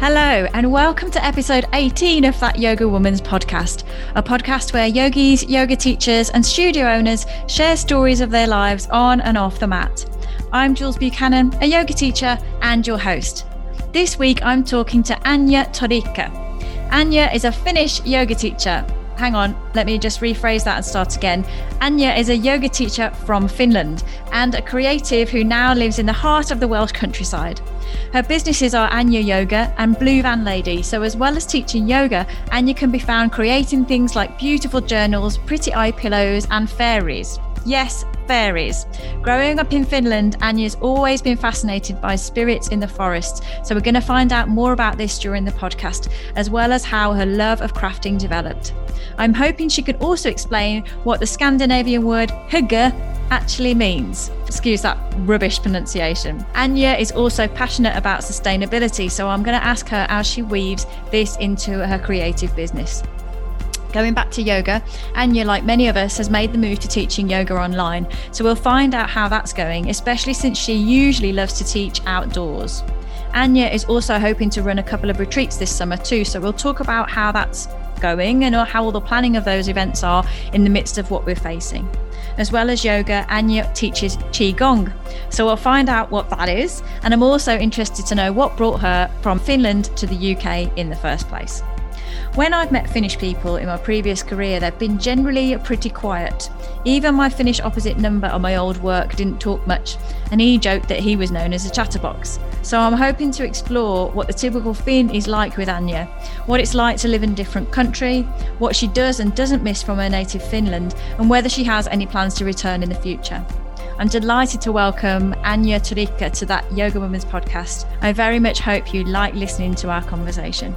Hello, and welcome to episode 18 of That Yoga Woman's podcast, a podcast where yogis, yoga teachers, and studio owners share stories of their lives on and off the mat. I'm Jules Buchanan, a yoga teacher and your host. This week, I'm talking to Anja Torikka. Anja is a Finnish yoga teacher. Hang on, let me just rephrase that and start again. Anja is a yoga teacher from Finland and a creative who now lives in the heart of the Welsh countryside. Her businesses are Anja Yoga and Blue Van Lady, so as well as teaching yoga, Anja can be found creating things like beautiful journals, pretty eye pillows and fairies. Yes, fairies. Growing up in Finland, Anja's always been fascinated by spirits in the forest, so we're going to find out more about this during the podcast, as well as how her love of crafting developed. I'm hoping she could also explain what the Scandinavian word hygge actually means. Excuse that rubbish pronunciation. Anja is also passionate about sustainability, so I'm going to ask her how she weaves this into her creative business. Going back to yoga, Anja, like many of us, has made the move to teaching yoga online, so we'll find out how that's going, especially since she usually loves to teach outdoors. Anja is also hoping to run a couple of retreats this summer too, so we'll talk about how that's going and how all the planning of those events are in the midst of what we're facing. As well as yoga, Anja teaches Qigong, so we'll find out what that is, and I'm also interested to know what brought her from Finland to the UK in the first place. When I've met Finnish people in my previous career, they've been generally pretty quiet. Even my Finnish opposite number on my old work didn't talk much, and he joked that he was known as a chatterbox. So I'm hoping to explore what the typical Finn is like with Anja, what it's like to live in a different country, what she does and doesn't miss from her native Finland, and whether she has any plans to return in the future. I'm delighted to welcome Anja Torikka to That Yoga Woman's podcast. I very much hope you like listening to our conversation.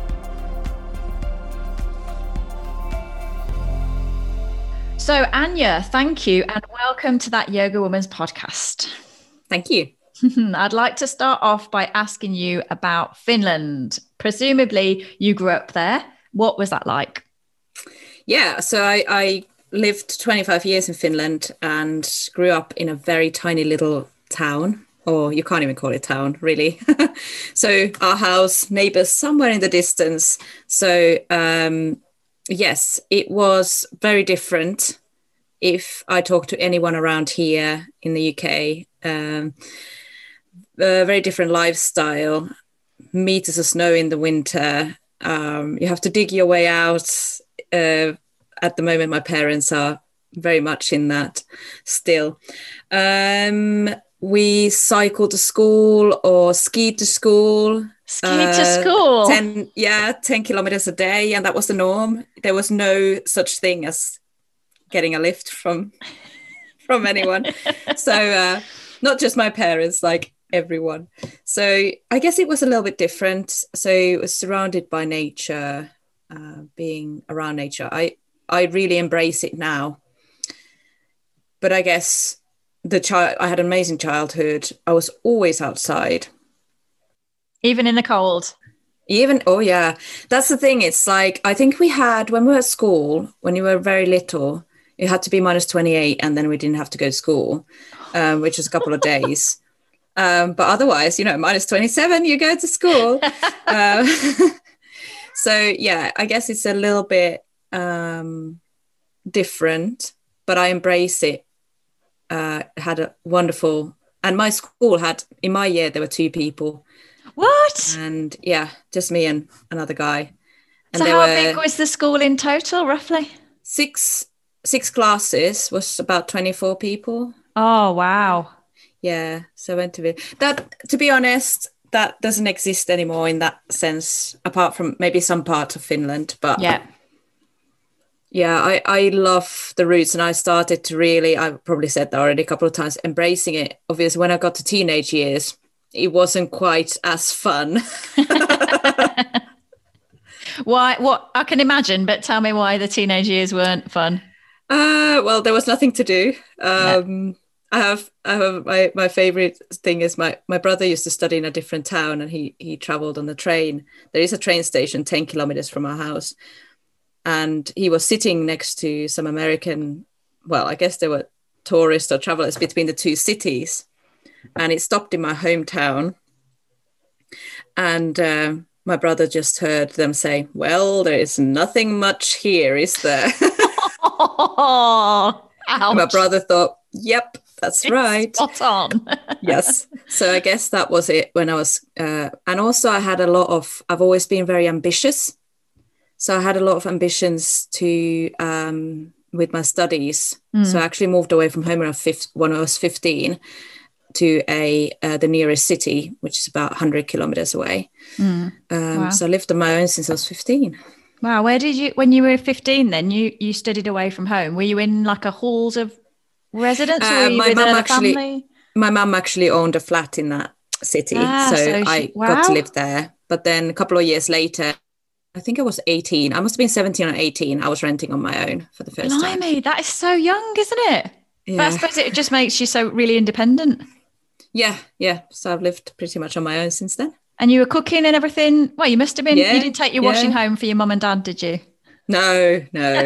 So Anja, thank you and welcome to That Yoga Woman's podcast. Thank you. I'd like to start off by asking you about Finland. Presumably you grew up there. What was that like? Yeah, so I lived 25 years in Finland and grew up in a very tiny little town, or you can't even call it town, really. So our house, neighbors somewhere in the distance. So yes, it was very different. If I talk to anyone around here in the UK, a very different lifestyle, meters of snow in the winter. You have to dig your way out. At the moment, my parents are very much in that still. We cycled to school or skied to school. Ski to school? 10 kilometers a day. And that was the norm. There was no such thing as getting a lift from anyone. So not just my parents, like everyone. So I guess it was a little bit different. So it was surrounded by nature, being around nature. I really embrace it now. But I guess I had an amazing childhood. I was always outside. Even in the cold? Oh yeah. That's the thing. It's like, I think when we were at school, when you were very little, it had to be minus 28 and then we didn't have to go to school, which was a couple of days. But otherwise, minus 27, you go to school. So yeah, I guess it's a little bit different, but I embrace it. Had a wonderful, and my school in my year, there were 2 people. What? And yeah, just me and another guy. And so how big was the school in total, roughly? Six classes, was about 24 people. Oh, wow. Yeah, so I went to that. To be honest, that doesn't exist anymore in that sense, apart from maybe some parts of Finland. But yeah, I love the roots, and I started to really, I've probably said that already a couple of times, embracing it. Obviously, when I got to teenage years, it wasn't quite as fun. Why? What? I can imagine, but tell me why the teenage years weren't fun. Well, there was nothing to do. I have my favorite thing is my brother used to study in a different town, and he traveled on the train. There is a train station 10 kilometers from our house, and he was sitting next to some American, well, I guess they were tourists or travelers between the two cities, and it stopped in my hometown, and my brother just heard them say, well, there is nothing much here, is there? Oh, And my ouch. brother thought, yep, that's right. Spot on. Yes. So I guess that was it when I was, and also I've always been very ambitious. So I had a lot of ambitions to, with my studies. So I actually moved away from home when I was 15 to the nearest city, which is about 100 kilometers away. Wow. So I lived on my own since I was 15. Wow. Where did you, when you were 15 then, you studied away from home? Were you in like a halls of residence or were you with a family? My mum actually owned a flat in that city. So I got to live there. But then a couple of years later, I think I was 18. I must have been 17 or 18. I was renting on my own for the first time. Blimey, that is so young, isn't it? Yeah. But I suppose it just makes you so really independent. Yeah. So I've lived pretty much on my own since then. And you were cooking and everything. Well, you must have been. Yeah, you didn't take your washing home for your mum and dad, did you? No.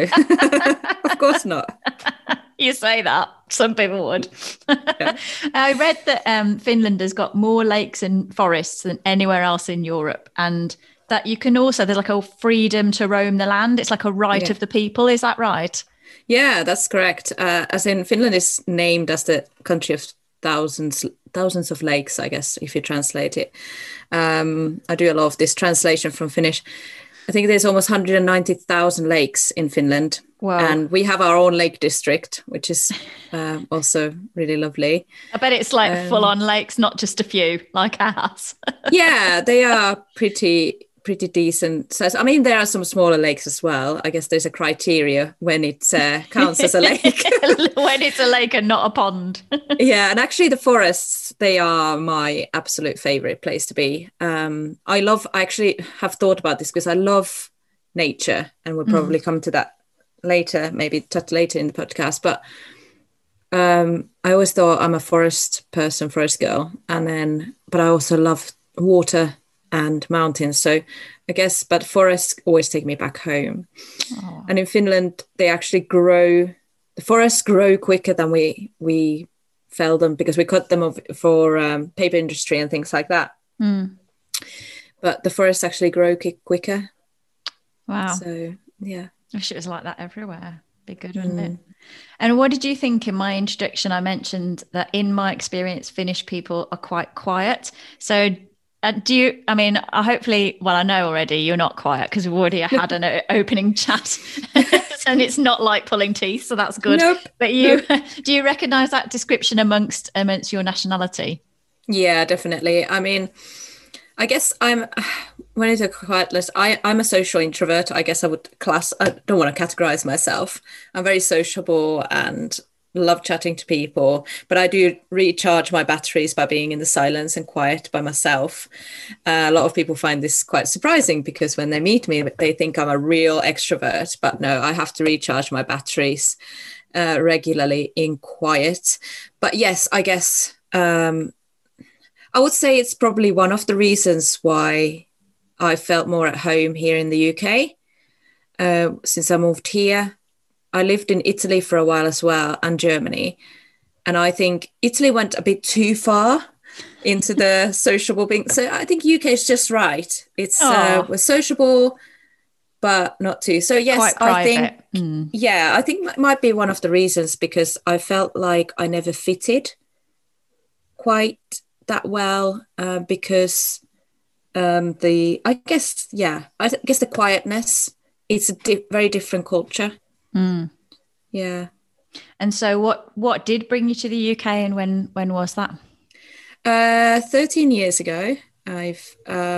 Of course not. You say that. Some people would. Yeah. I read that Finland has got more lakes and forests than anywhere else in Europe. And that you can also, there's like a freedom to roam the land. It's like a right of the people. Is that right? Yeah, that's correct. As in Finland is named as the country of thousands of lakes, I guess, if you translate it. I do a lot of this translation from Finnish. I think there's almost 190,000 lakes in Finland. Wow. And we have our own lake district, which is also really lovely. I bet it's like full-on lakes, not just a few like ours. Yeah, they are pretty decent size. I mean, there are some smaller lakes as well. I guess there's a criteria when it counts as a lake. When it's a lake and not a pond. Yeah, and actually the forests, they are my absolute favorite place to be. I actually have thought about this because I love nature, and we'll probably come to that later, maybe touch later in the podcast. But I always thought I'm a forest person, forest girl, but I also love water and mountains. So I guess, but forests always take me back home. Oh. And in Finland, the forests grow quicker than we fell them because we cut them for paper industry and things like that. But the forests actually grow quicker. Wow. So, yeah. I wish it was like that everywhere. Be good, wouldn't it? And what did you think in my introduction? I mentioned that in my experience, Finnish people are quite quiet. So hopefully, I know already you're not quiet because we've already had an opening chat and it's not like pulling teeth. So that's good. Nope. But do you recognize that description amongst your nationality? Yeah, definitely. I mean, I guess when I say quietless, I'm a social introvert. I guess I don't want to categorize myself. I'm very sociable and love chatting to people, but I do recharge my batteries by being in the silence and quiet by myself. A lot of people find this quite surprising because when they meet me, they think I'm a real extrovert, but no, I have to recharge my batteries regularly in quiet. But yes, I guess I would say it's probably one of the reasons why I felt more at home here in the UK since I moved here. I lived in Italy for a while as well, and Germany. And I think Italy went a bit too far into the sociable being. So I think UK is just right. It's we're sociable, but not too. So yes, I think, I think that might be one of the reasons because I felt like I never fitted quite that well because I guess the quietness, it's a very different culture. Yeah. And so what did bring you to the UK and when was that? 13 years ago. I've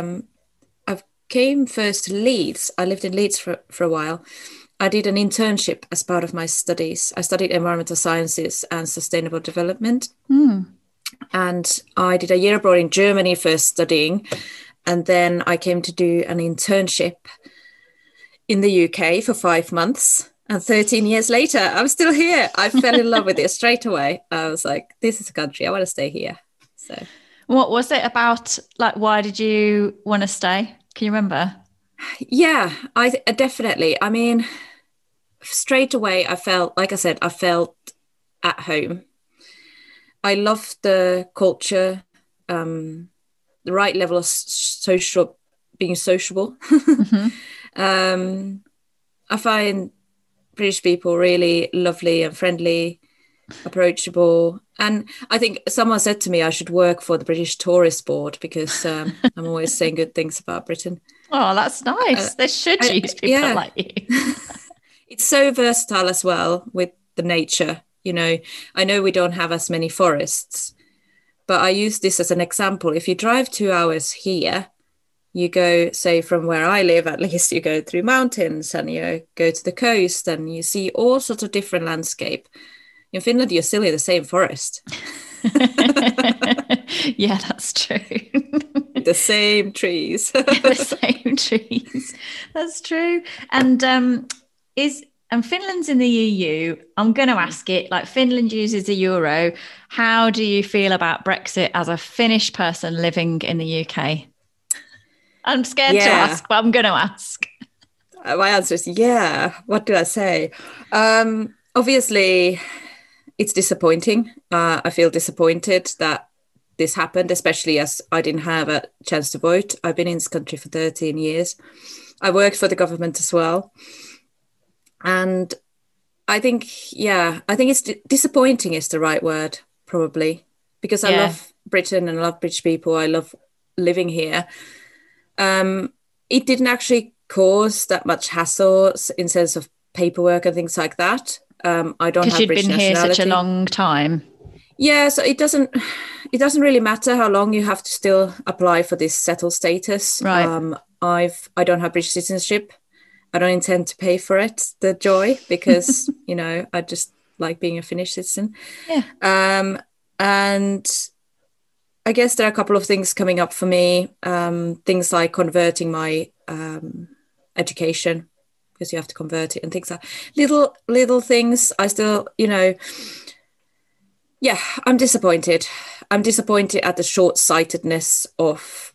came first to Leeds. I lived in Leeds for a while. I did an internship as part of my studies. I studied environmental sciences and sustainable development. And I did a year abroad in Germany first studying. And then I came to do an internship in the UK for 5 months. And 13 years later, I'm still here. I fell in love with it straight away. I was like, this is a country. I want to stay here. So, what was it about? Like, why did you want to stay? Can you remember? Yeah, I definitely. I mean, straight away, I felt at home. I loved the culture, the right level of social being sociable. Mm-hmm. I find British people really lovely and friendly, approachable. And I think someone said to me I should work for the British Tourist Board because I'm always saying good things about Britain. Oh, that's nice. They should use people yeah. like you. It's so versatile as well with the nature. You know, I know we don't have as many forests, but I use this as an example. If you drive 2 hours here, you go, say, from where I live, at least you go through mountains and you go to the coast and you see all sorts of different landscape. In Finland, you're still in the same forest. Yeah, that's true. The same trees. The same trees. That's true. And Finland's in the EU. I'm going to ask it. Like, Finland uses the euro. How do you feel about Brexit as a Finnish person living in the UK? I'm scared to ask, but I'm going to ask. My answer is yeah. What do I say? Obviously, it's disappointing. I feel disappointed that this happened, especially as I didn't have a chance to vote. I've been in this country for 13 years. I worked for the government as well. And I think it's disappointing is the right word, probably, because I love Britain and I love British people. I love living here. It didn't actually cause that much hassle in sense of paperwork and things like that. I don't have British nationality. Because you'd been here such a long time. Yeah, so it doesn't really matter how long you have to still apply for this settled status. Right. I don't have British citizenship. I don't intend to pay for it, the joy, because, you know, I just like being a Finnish citizen. Yeah. And I guess there are a couple of things coming up for me. Things like converting my education, because you have to convert it, and things like little things. I still, you know, I'm disappointed. I'm disappointed at the short-sightedness of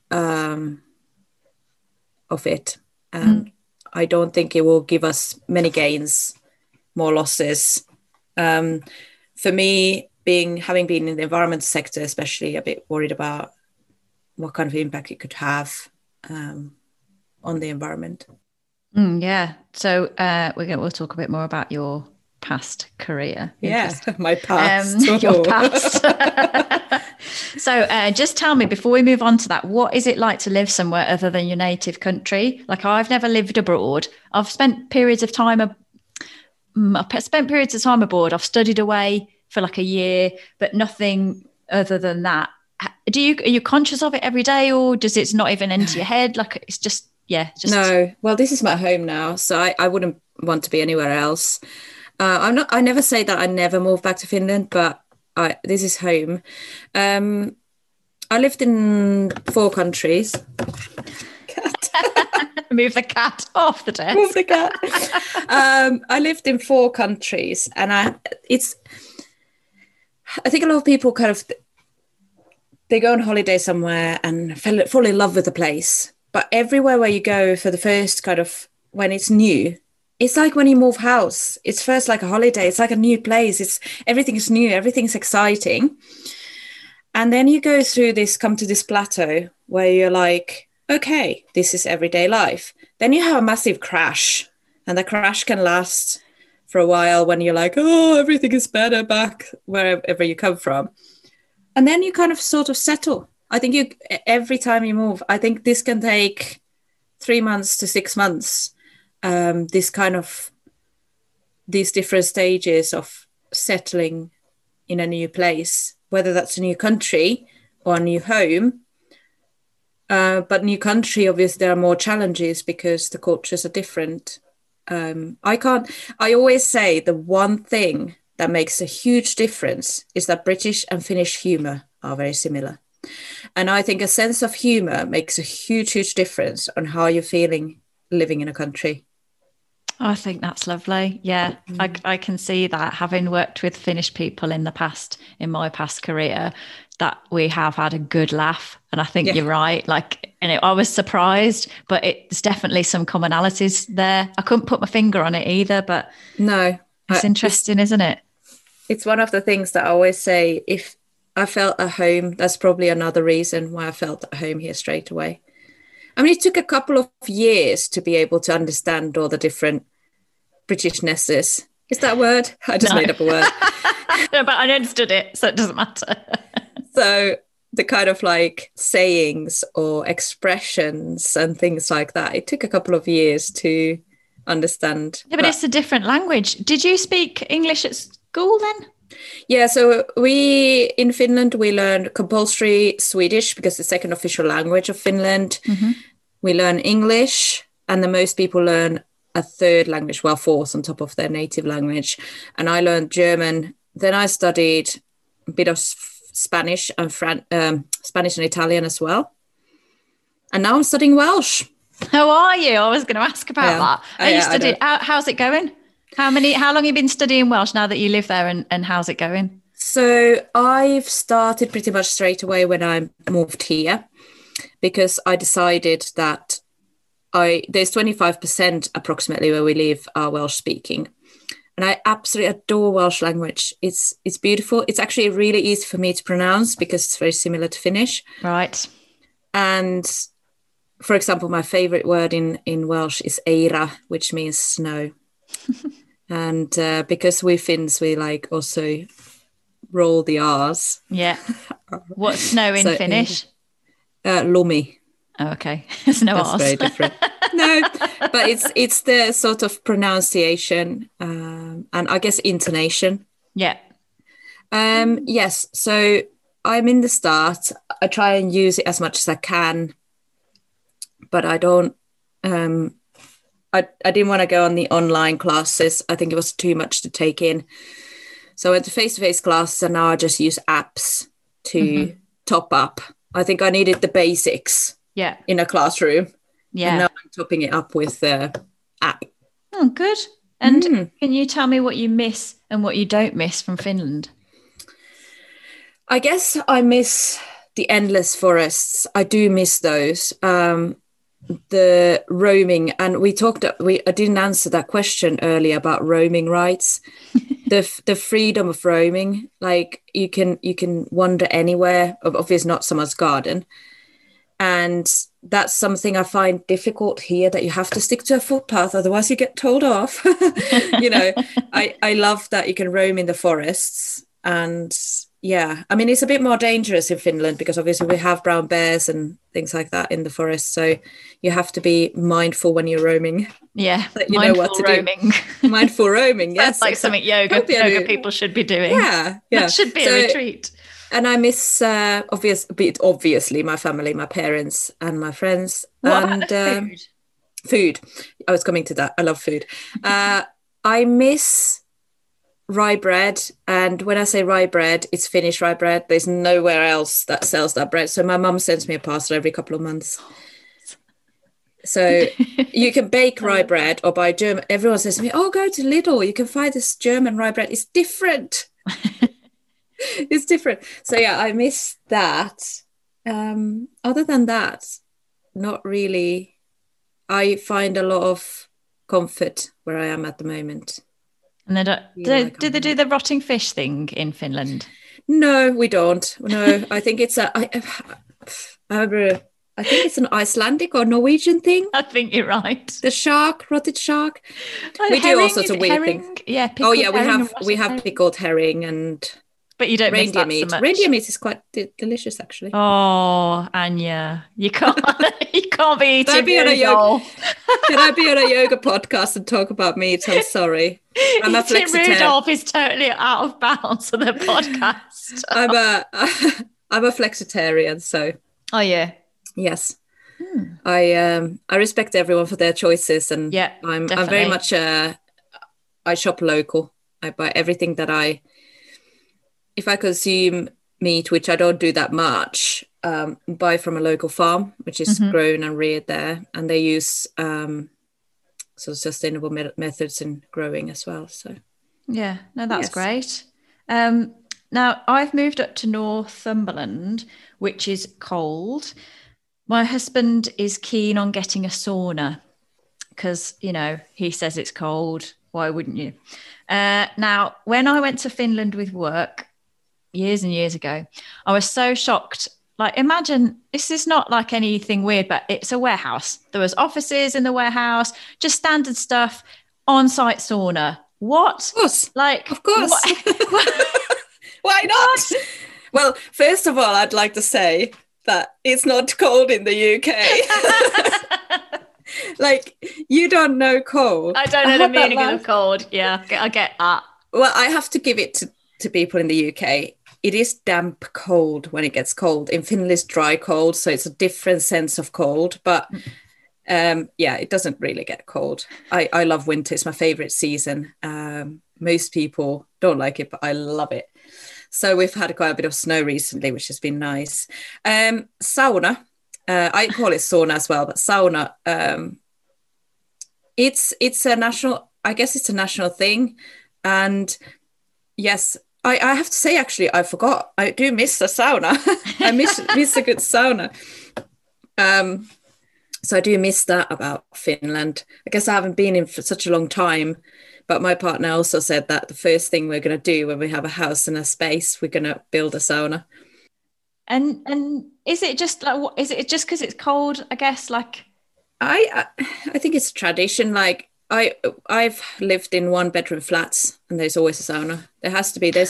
it. I don't think it will give us many gains, more losses. For me, having been in the environment sector, especially, a bit worried about what kind of impact it could have on the environment. Yeah. So we'll talk a bit more about your past career. Yeah, my past. Your past. So just tell me, before we move on to that, what is it like to live somewhere other than your native country? Like, I've never lived abroad. I've spent periods of time abroad. I've studied away for like a year, but nothing other than that. Are you conscious of it every day, or does it not even enter your head? Like, it's just. No. Well, this is my home now, so I wouldn't want to be anywhere else. I never say that I never move back to Finland, but this is home. I lived in 4 countries. Move the cat off the desk. Move the cat. I lived in 4 countries, and I think a lot of people they go on holiday somewhere and fall in love with the place. But everywhere where you go for the first when it's new, it's like when you move house. It's first like a holiday. It's like a new place. Everything is new. Everything's exciting. And then you come to this plateau where you're like, okay, this is everyday life. Then you have a massive crash, and the crash can last for a while when you're like, oh, everything is better back wherever you come from. And then you sort of settle. I think every time you move, I think this can take 3 months to 6 months. These different stages of settling in a new place, whether that's a new country or a new home. But new country, obviously, there are more challenges because the cultures are different. I always say the one thing that makes a huge difference is that British and Finnish humor are very similar. And I think a sense of humor makes a huge, huge difference on how you're feeling living in a country. I think that's lovely. Yeah, I can see that, having worked with Finnish people in my past career, that we have had a good laugh. And I think you're right. I was surprised, but it's definitely some commonalities there. I couldn't put my finger on it either, but no, it's interesting, isn't it? It's one of the things that I always say, if I felt at home, that's probably another reason why I felt at home here straight away. I mean, it took a couple of years to be able to understand all the different Britishnesses. Is that a word? I just made up a word. No, but I understood it, so it doesn't matter. So the kind of like sayings or expressions and things like that, it took a couple of years to understand. Yeah, but it's a different language. Did you speak English at school then? Yeah, so in Finland, we learned compulsory Swedish because it's the second official language of Finland. Mm-hmm. We learn English, and the most people learn a third language, well, fourth on top of their native language. And I learned German. Then I studied a bit of Spanish and Spanish and Italian as well. And now I'm studying Welsh. How are you? I was going to ask about that. Are you studying? How's it going? How long have you been studying Welsh now that you live there, and how's it going? So I've started pretty much straight away when I moved here, because I decided that there's 25% approximately where we live are Welsh speaking. And I absolutely adore Welsh language. It's beautiful. It's actually really easy for me to pronounce because it's very similar to Finnish. Right. And for example, my favorite word in Welsh is eira, which means snow. And because we Finns, we like also roll the R's. Yeah. What's snow in Finnish? Lumi. Oh, okay. There's no That's R's. very different. No, but it's the sort of pronunciation and I guess intonation. Yeah. Yes. So I'm in the start. I try and use it as much as I can, but I don't. I didn't want to go on the online classes. I think it was too much to take in. So I went to face-to-face classes, and now I just use apps to top up. I think I needed the basics in a classroom. Yeah. And now I'm topping it up with the app. Oh, good. And can you tell me what you miss and what you don't miss from Finland? I guess I miss the endless forests. I do miss those. The roaming, and I didn't answer that question earlier about roaming rights. the freedom of roaming, like you can wander anywhere, obviously not someone's garden, and that's something I find difficult here, that you have to stick to a footpath, otherwise you get told off. I love that you can roam in the forests. And yeah, I mean, it's a bit more dangerous in Finland because obviously we have brown bears and things like that in the forest. So you have to be mindful when you're roaming. Yeah, you know what to roaming. Do. Mindful roaming, yes. That's like something yoga people should be doing. Yeah. That should be a retreat. And I miss, obviously, my family, my parents and my friends. What and about food? Food. I was coming to that. I love food. I miss rye bread, and when I say rye bread, it's Finnish rye bread. There's nowhere else that sells that bread, so my mum sends me a parcel every couple of months. So you can bake rye bread or buy German. Everyone says to me, oh, go to Lidl, you can find this German rye bread. It's different. It's different. So yeah, I miss that. Other than that, not really. I find a lot of comfort where I am at the moment. And they do they do the rotting fish thing in Finland? No, we don't. No, I think it's I think it's an Icelandic or Norwegian thing. I think you're right. The rotted shark. We do all sorts of weird things. Yeah. Oh yeah, we have pickled herring and. But you don't miss that meat. So much. Reindeer meat is quite delicious, actually. Oh, Anya, you can't be eating. Can I be on a yoga podcast and talk about meat? I'm sorry. I'm a flexitarian. Rudolph is totally out of bounds for the podcast. I'm a flexitarian, so. Oh yeah. Yes. I respect everyone for their choices, and I'm very much I shop local. I buy everything that if I consume meat, which I don't do that much, buy from a local farm, which is grown and reared there. And they use sustainable methods in growing as well. So, yeah, no, that's great. Now, I've moved up to Northumberland, which is cold. My husband is keen on getting a sauna because, he says it's cold. Why wouldn't you? Now, when I went to Finland with work, years and years ago, I was so shocked Like, imagine this is not like anything weird, but it's a warehouse. There was offices in the warehouse, just standard stuff, on-site sauna. What? Of course. Like, Of course. what? Why not? Well, first of all, I'd like to say that it's not cold in the UK. Like, you don't know cold. I don't know the meaning of cold. Yeah, I get that. Well, I have to give it to people in the UK. It is damp cold when it gets cold. In Finland, it's dry cold, so it's a different sense of cold. But yeah, it doesn't really get cold. I love winter. It's my favorite season. Most people don't like it, but I love it. So we've had quite a bit of snow recently, which has been nice. Sauna. I call it sauna as well, but sauna. It's a national. I guess it's a national thing. And yes, I have to say, actually, I forgot. I do miss a sauna. I miss a good sauna. So I do miss that about Finland. I guess I haven't been in for such a long time, but my partner also said that the first thing we're going to do when we have a house and a space, we're going to build a sauna. And is it just like, is it just because it's cold? I guess like I think it's a tradition. Like I've lived in 1-bedroom flats, and there's always a sauna. There has to be. There's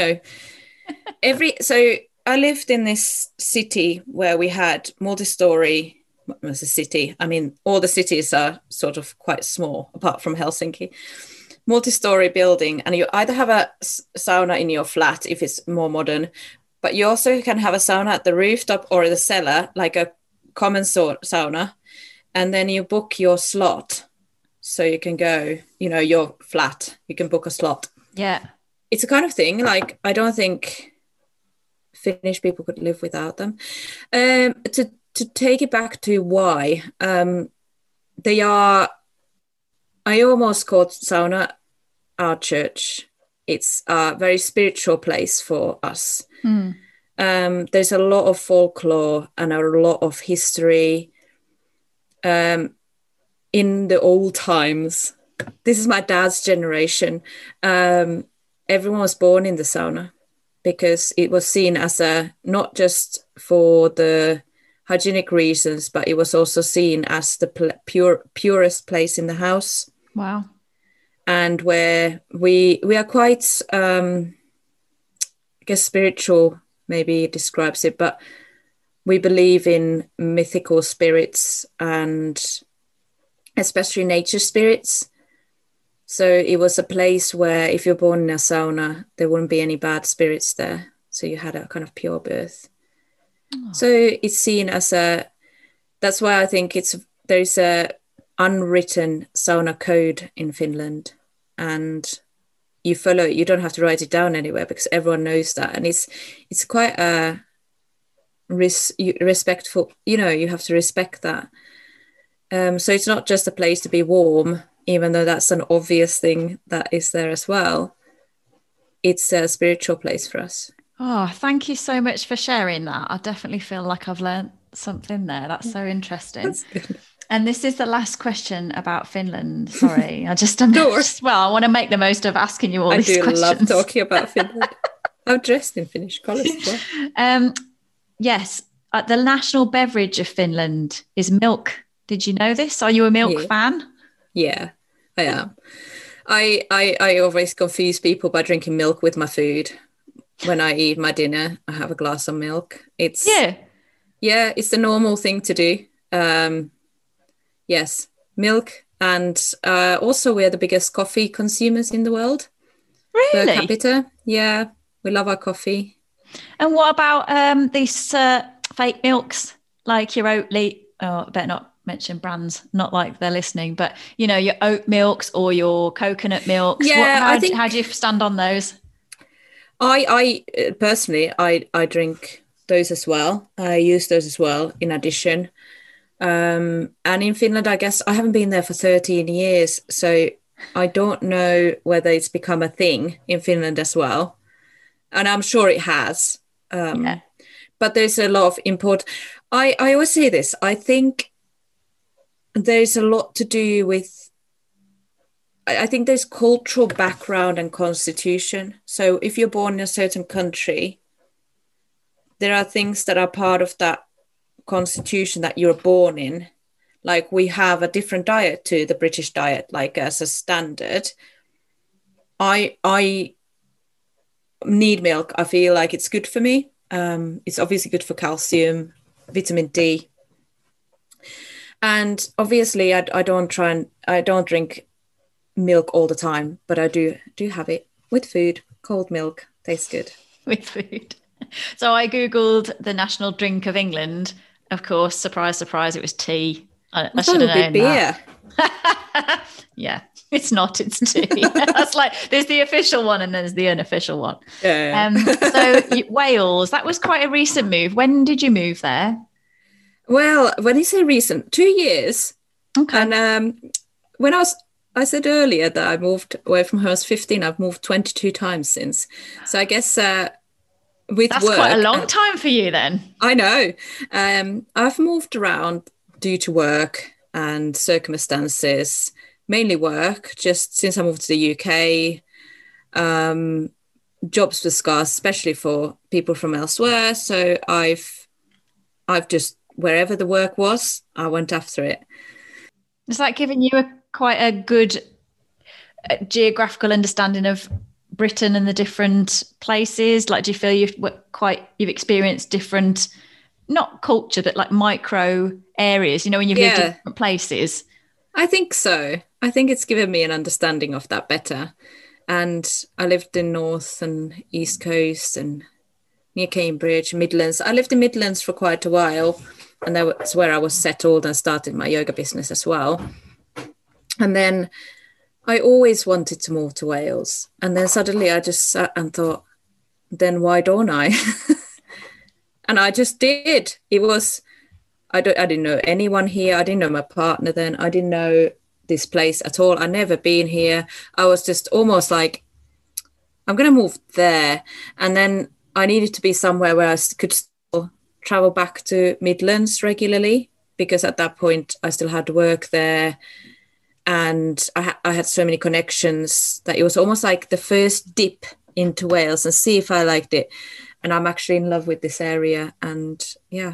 so I lived in this city where we had multi-story. It was a city. I mean, all the cities are sort of quite small, apart from Helsinki. Multi-story building, and you either have a sauna in your flat if it's more modern, but you also can have a sauna at the rooftop or the cellar, like a common sauna, and then you book your slot. So you can go, your flat, you can book a slot. Yeah. It's a kind of thing, like, I don't think Finnish people could live without them. To take it back to why, they are, I almost called sauna our church. It's a very spiritual place for us. There's a lot of folklore and a lot of history. In the old times, this is my dad's generation, everyone was born in the sauna because it was seen as not just for the hygienic reasons, but it was also seen as the purest place in the house. Wow. And where we are quite, I guess spiritual maybe describes it, but we believe in mythical spirits and especially nature spirits. So it was a place where if you're born in a sauna, there wouldn't be any bad spirits there. So you had a kind of pure birth. Oh. So it's seen as that's why I think there's a unwritten sauna code in Finland, and you follow it. You don't have to write it down anywhere because everyone knows that. And it's quite a respectful, you have to respect that. So it's not just a place to be warm, even though that's an obvious thing that is there as well. It's a spiritual place for us. Oh, thank you so much for sharing that. I definitely feel like I've learned something there. That's so interesting. That's good. And this is the last question about Finland. Sorry, I I want to make the most of asking you all these questions. I do love talking about Finland. I'm dressed in Finnish colours as well. Yes, the national beverage of Finland is milk. Did you know this? Are you a milk fan? Yeah, I am. I always confuse people by drinking milk with my food. When I eat my dinner, I have a glass of milk. It's the normal thing to do. Yes, milk, and also we're the biggest coffee consumers in the world. Really? Per capita. Yeah, we love our coffee. And what about these fake milks, like your Oatly? Oh, I better not mention brands, not like they're listening, but your oat milks or your coconut milks. Yeah, how do you stand on those? I personally, I drink those as well. I use those as well in addition. And in Finland, I guess I haven't been there for 13 years, so I don't know whether it's become a thing in Finland as well. And I'm sure it has. But there's a lot of import. I always say this. I think there's a lot to do with, I think there's cultural background and constitution. So if you're born in a certain country, there are things that are part of that constitution that you're born in. Like we have a different diet to the British diet, like as a standard. I need milk. I feel like it's good for me. It's obviously good for calcium, vitamin D. And obviously I don't drink milk all the time, but I do have it with food. Cold milk tastes good. With food. So I Googled the national drink of England. Of course, surprise, surprise, it was tea. I should have known beer. That. Yeah, it's not, it's tea. That's like, there's the official one and there's the unofficial one. Yeah. So Wales, that was quite a recent move. When did you move there? Well, when you say recent, 2 years. Okay. And when I said earlier that I moved away from home when I was 15, I've moved 22 times since. So I guess with that's work, quite a long time for you then. I know. I've moved around due to work and circumstances, mainly work, just since I moved to the UK. Jobs were scarce, especially for people from elsewhere. So I've just, wherever the work was, I went after it. Is that giving you quite a good geographical understanding of Britain and the different places? Like, do you feel you've experienced different, not culture, but like micro areas, you know, when you've lived in different places? I think so. I think it's given me an understanding of that better. And I lived in North and East Coast and near Cambridge, Midlands. I lived in Midlands for quite a while, and that's where I was settled and started my yoga business as well. And then I always wanted to move to Wales. And then suddenly I just sat and thought, then why don't I? And I just did. It was, I didn't know anyone here. I didn't know my partner then. I didn't know this place at all. I'd never been here. I was just almost like, I'm going to move there. And then I needed to be somewhere where I could still travel back to Midlands regularly, because at that point I still had to work there. And I had so many connections that it was almost like the first dip into Wales and see if I liked it. And I'm actually in love with this area. And yeah,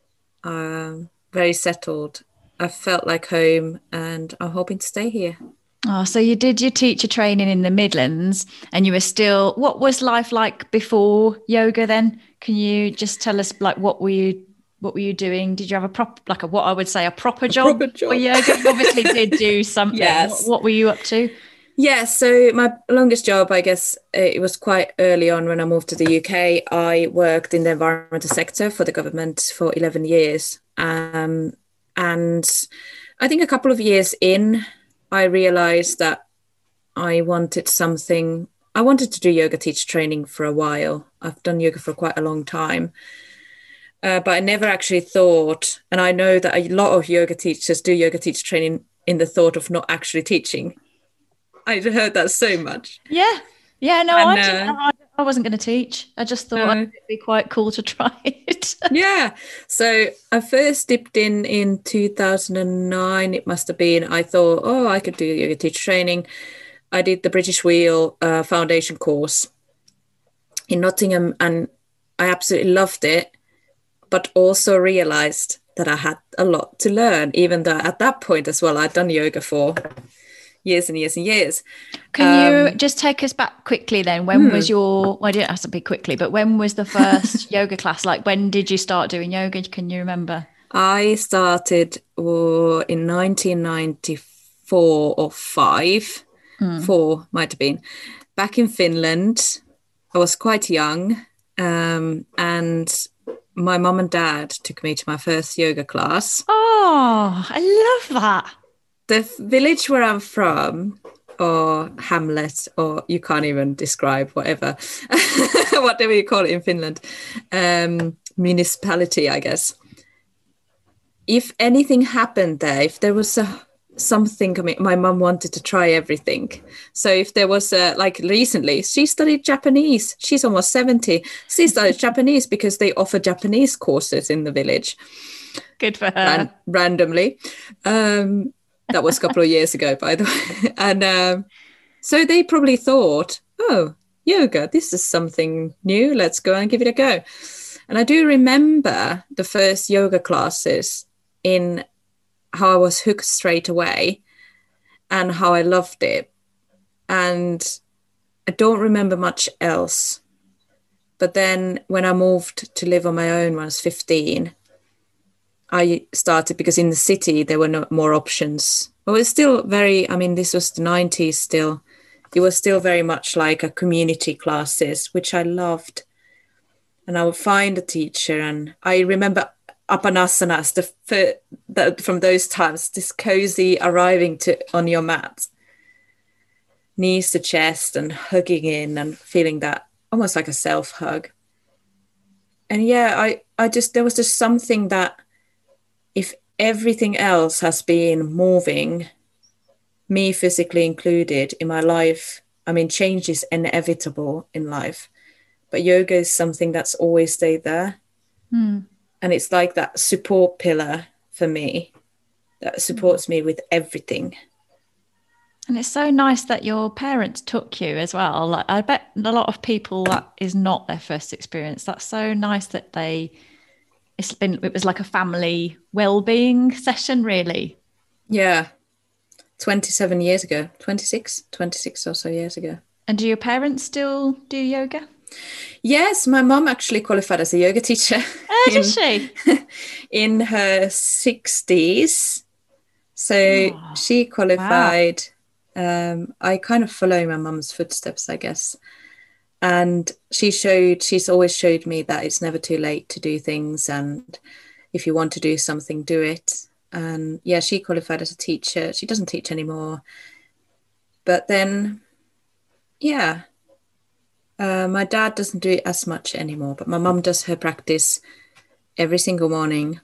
very settled. I felt like home and I'm hoping to stay here. Oh, so you did your teacher training in the Midlands and you were still, what was life like before yoga then? Can you just tell us, like, what were you doing? Did you have a proper, what I would say, a proper job? For yoga? You obviously did do something. Yes. What were you up to? Yeah, so my longest job, I guess, it was quite early on when I moved to the UK. I worked in the environmental sector for the government for 11 years. And I think a couple of years in, I realized that I wanted to do yoga teacher training for a while. I've done yoga for quite a long time. But I never actually thought, and I know that a lot of yoga teachers do yoga teacher training in the thought of not actually teaching. I heard that so much. Yeah. No, I wasn't going to teach. I just thought it'd be quite cool to try it. Yeah. So I first dipped in 2009, it must have been. I thought, I could do yoga teacher training. I did the British Wheel foundation course in Nottingham and I absolutely loved it, but also realized that I had a lot to learn, even though at that point as well, I'd done yoga for years and years and years. Can you just take us back quickly then? When was well, I didn't have to be quickly, but when was the first yoga class? Like, when did you start doing yoga? Can you remember? I started in 1994 or 5. 4 might have been. Back in Finland, I was quite young, and my mum and dad took me to my first yoga class. Oh, I love that. The village where I'm from, or hamlet, or you can't even describe, whatever you call it in Finland, municipality, I guess. If anything happened there, if there was something, my mum wanted to try everything. So if there was like recently, she studied Japanese. She's almost 70. She studied Japanese because they offer Japanese courses in the village. Good for her. Randomly. That was a couple of years ago, by the way. And so they probably thought, yoga, this is something new. Let's go and give it a go. And I do remember the first yoga classes in how I was hooked straight away and how I loved it. And I don't remember much else. But then when I moved to live on my own when I was 15, I started, because in the city there were no more options. But it was still very, I mean, this was the 90s still. It was still very much like a community classes, which I loved. And I would find a teacher, and I remember Apanasanas, from those times, this cozy arriving on your mat, knees to chest and hugging in and feeling that almost like a self-hug. And yeah, there was just something that, if everything else has been moving, me physically included, in my life, I mean, change is inevitable in life, but yoga is something that's always stayed there. And it's like that support pillar for me that supports me with everything. And it's so nice that your parents took you as well. Like, I bet a lot of people that is not their first experience. That's so nice that it was like a family well-being session, really. Yeah. 27 years ago, 26 or so years ago. And do your parents still do yoga? Yes, my mom actually qualified as a yoga teacher. Does she? In her 60s. So she qualified. Wow. I kind of follow my mum's footsteps, I guess. And she's always showed me that it's never too late to do things. And if you want to do something, do it. And yeah, she qualified as a teacher. She doesn't teach anymore. But then, yeah, my dad doesn't do it as much anymore. But my mum does her practice every single morning.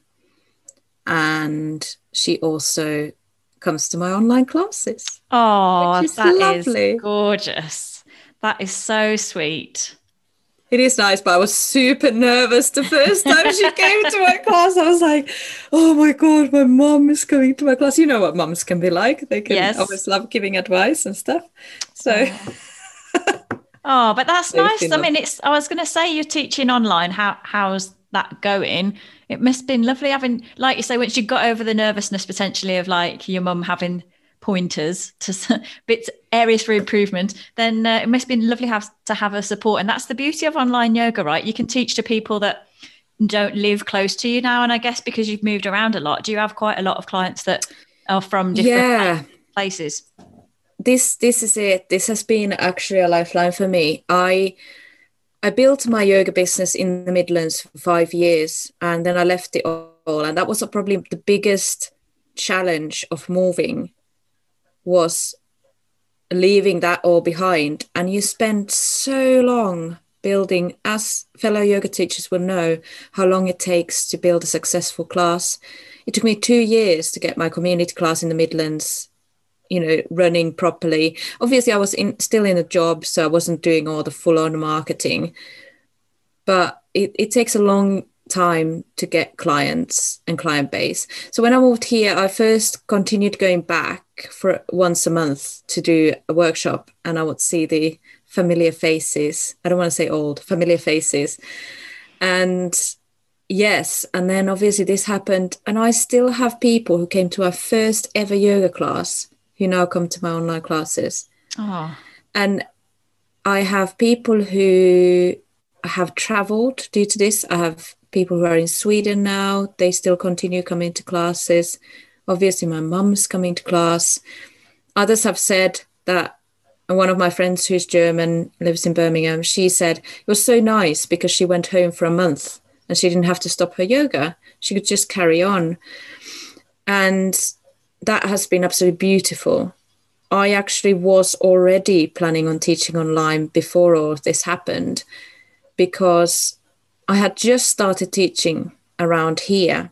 And she also comes to my online classes. Oh, that lovely. Is gorgeous. That is so sweet. It is nice, but I was super nervous the first time she came to my class. I was like, oh my God, my mum is coming to my class. You know what mums can be like. They can always love giving advice and stuff. So. Oh, but that's nice. I mean, I was going to say, you're teaching online. How's that going? It must have been lovely having, like you say, once you got over the nervousness potentially of like your mum having pointers to areas for improvement, then it must have been lovely to have a support. And that's the beauty of online yoga, right? You can teach to people that don't live close to you now. And I guess because you've moved around a lot, do you have quite a lot of clients that are from different places? This is it. This has been actually a lifeline for me. I built my yoga business in the Midlands for 5 years, and then I left it all. And that was probably the biggest challenge of moving, was leaving that all behind. And you spend so long building, as fellow yoga teachers will know, how long it takes to build a successful class. It took me 2 years to get my community class in the Midlands, running properly. Obviously, I was still in a job, so I wasn't doing all the full-on marketing. But it takes a long time to get clients and client base. So when I moved here, I first continued going back for once a month to do a workshop, and I would see the familiar faces. I don't want to say old, familiar faces. And yes, and then obviously this happened, and I still have people who came to our first ever yoga class who now come to my online classes. Oh. And I have people who have traveled due to this. I have people who are in Sweden now. They still continue coming to classes. Obviously, my mum's coming to class. Others have said that, one of my friends who's German, lives in Birmingham, she said it was so nice because she went home for a month and she didn't have to stop her yoga. She could just carry on. And that has been absolutely beautiful. I actually was already planning on teaching online before all of this happened, because I had just started teaching around here,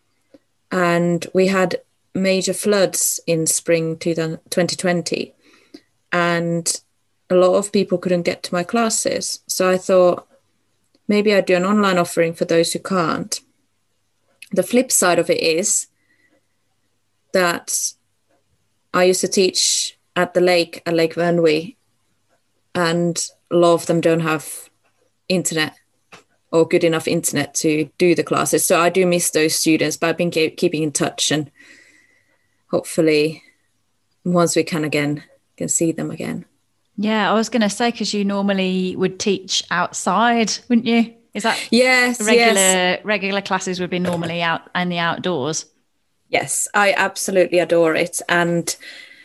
and we had major floods in spring 2020, and a lot of people couldn't get to my classes. So I thought maybe I'd do an online offering for those who can't. The flip side of it is that I used to teach at the lake, at Lake Vyrnwy, and a lot of them don't have internet. or good enough internet to do the classes. So I do miss those students, but I've been keeping in touch, and hopefully once we can see them again. Yeah, I was going to say, because you normally would teach outside, wouldn't you? Is that yes? Regular classes would be normally out in the outdoors. Yes, I absolutely adore it, and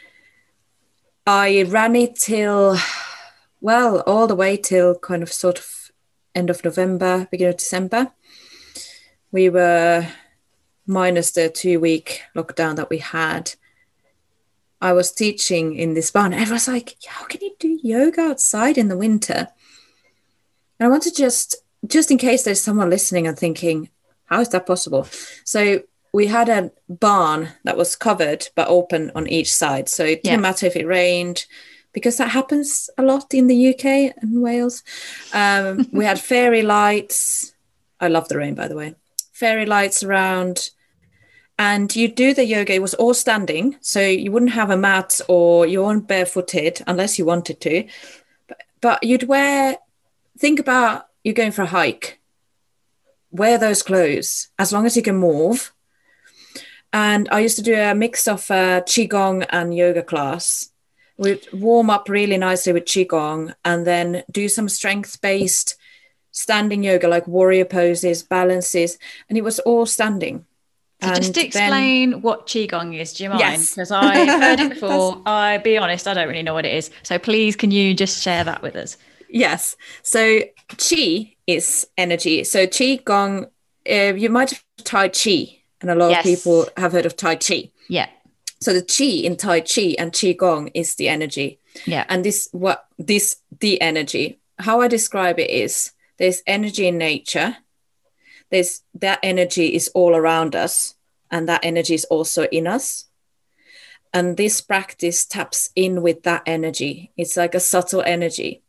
I ran it till, well, all the way till kind of sort of end of November, beginning of December. We were minus the 2-week lockdown that we had. I was teaching in this barn. Everyone's like, how can you do yoga outside in the winter? And I want to just in case there's someone listening and thinking, how is that possible? So we had a barn that was covered but open on each side. So it didn't matter if it rained, because that happens a lot in the UK and Wales. We had fairy lights. I love the rain, by the way. Fairy lights around. And you do the yoga, it was all standing. So you wouldn't have a mat, or you weren't barefooted unless you wanted to. But you'd think about you're going for a hike. Wear those clothes as long as you can move. And I used to do a mix of Qigong and yoga class. We'd warm up really nicely with Qigong and then do some strength-based standing yoga, like warrior poses, balances. And it was all standing. So just explain what Qigong is, do you mind? Because I've heard it before. I'll be honest, I don't really know what it is. So please, can you just share that with us? Yes. So Qi is energy. So Qigong, you might have Tai Chi, and a lot of people have heard of Tai Chi. Yeah. So the Qi in Tai Chi and Qigong is the energy. Yeah. And the energy, how I describe it is, there's energy in nature. That energy is all around us, and that energy is also in us. And this practice taps in with that energy. It's like a subtle energy.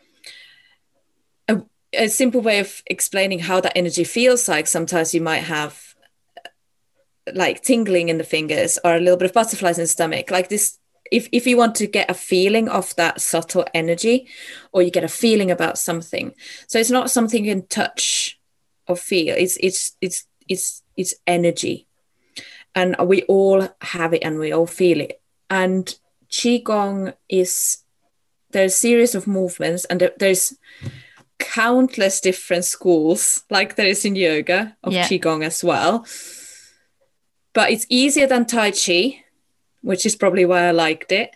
A simple way of explaining how that energy feels like, sometimes you might have like tingling in the fingers or a little bit of butterflies in the stomach, like this. If you want to get a feeling of that subtle energy, or you get a feeling about something. So it's not something you can touch or feel, it's energy, and we all have it and we all feel it. And Qigong there's a series of movements, and there's countless different schools, like there is in yoga, of Qigong as well. But it's easier than Tai Chi, which is probably why I liked it.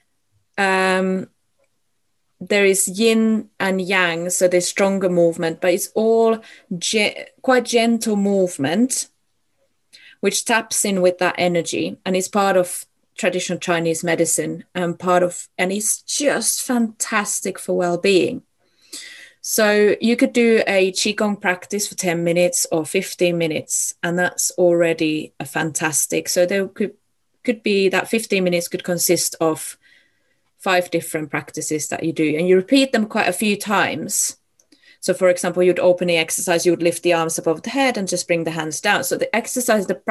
There is yin and yang, so there's stronger movement, but it's all quite gentle movement, which taps in with that energy, and it's part of traditional Chinese medicine, and it's just fantastic for well-being. So you could do a Qigong practice for 10 minutes or 15 minutes, and that's already a fantastic. So there could be that 15 minutes could consist of 5 different practices that you do, and you repeat them quite a few times. So for example, you'd open the exercise, you would lift the arms above the head and just bring the hands down. So the exercise, the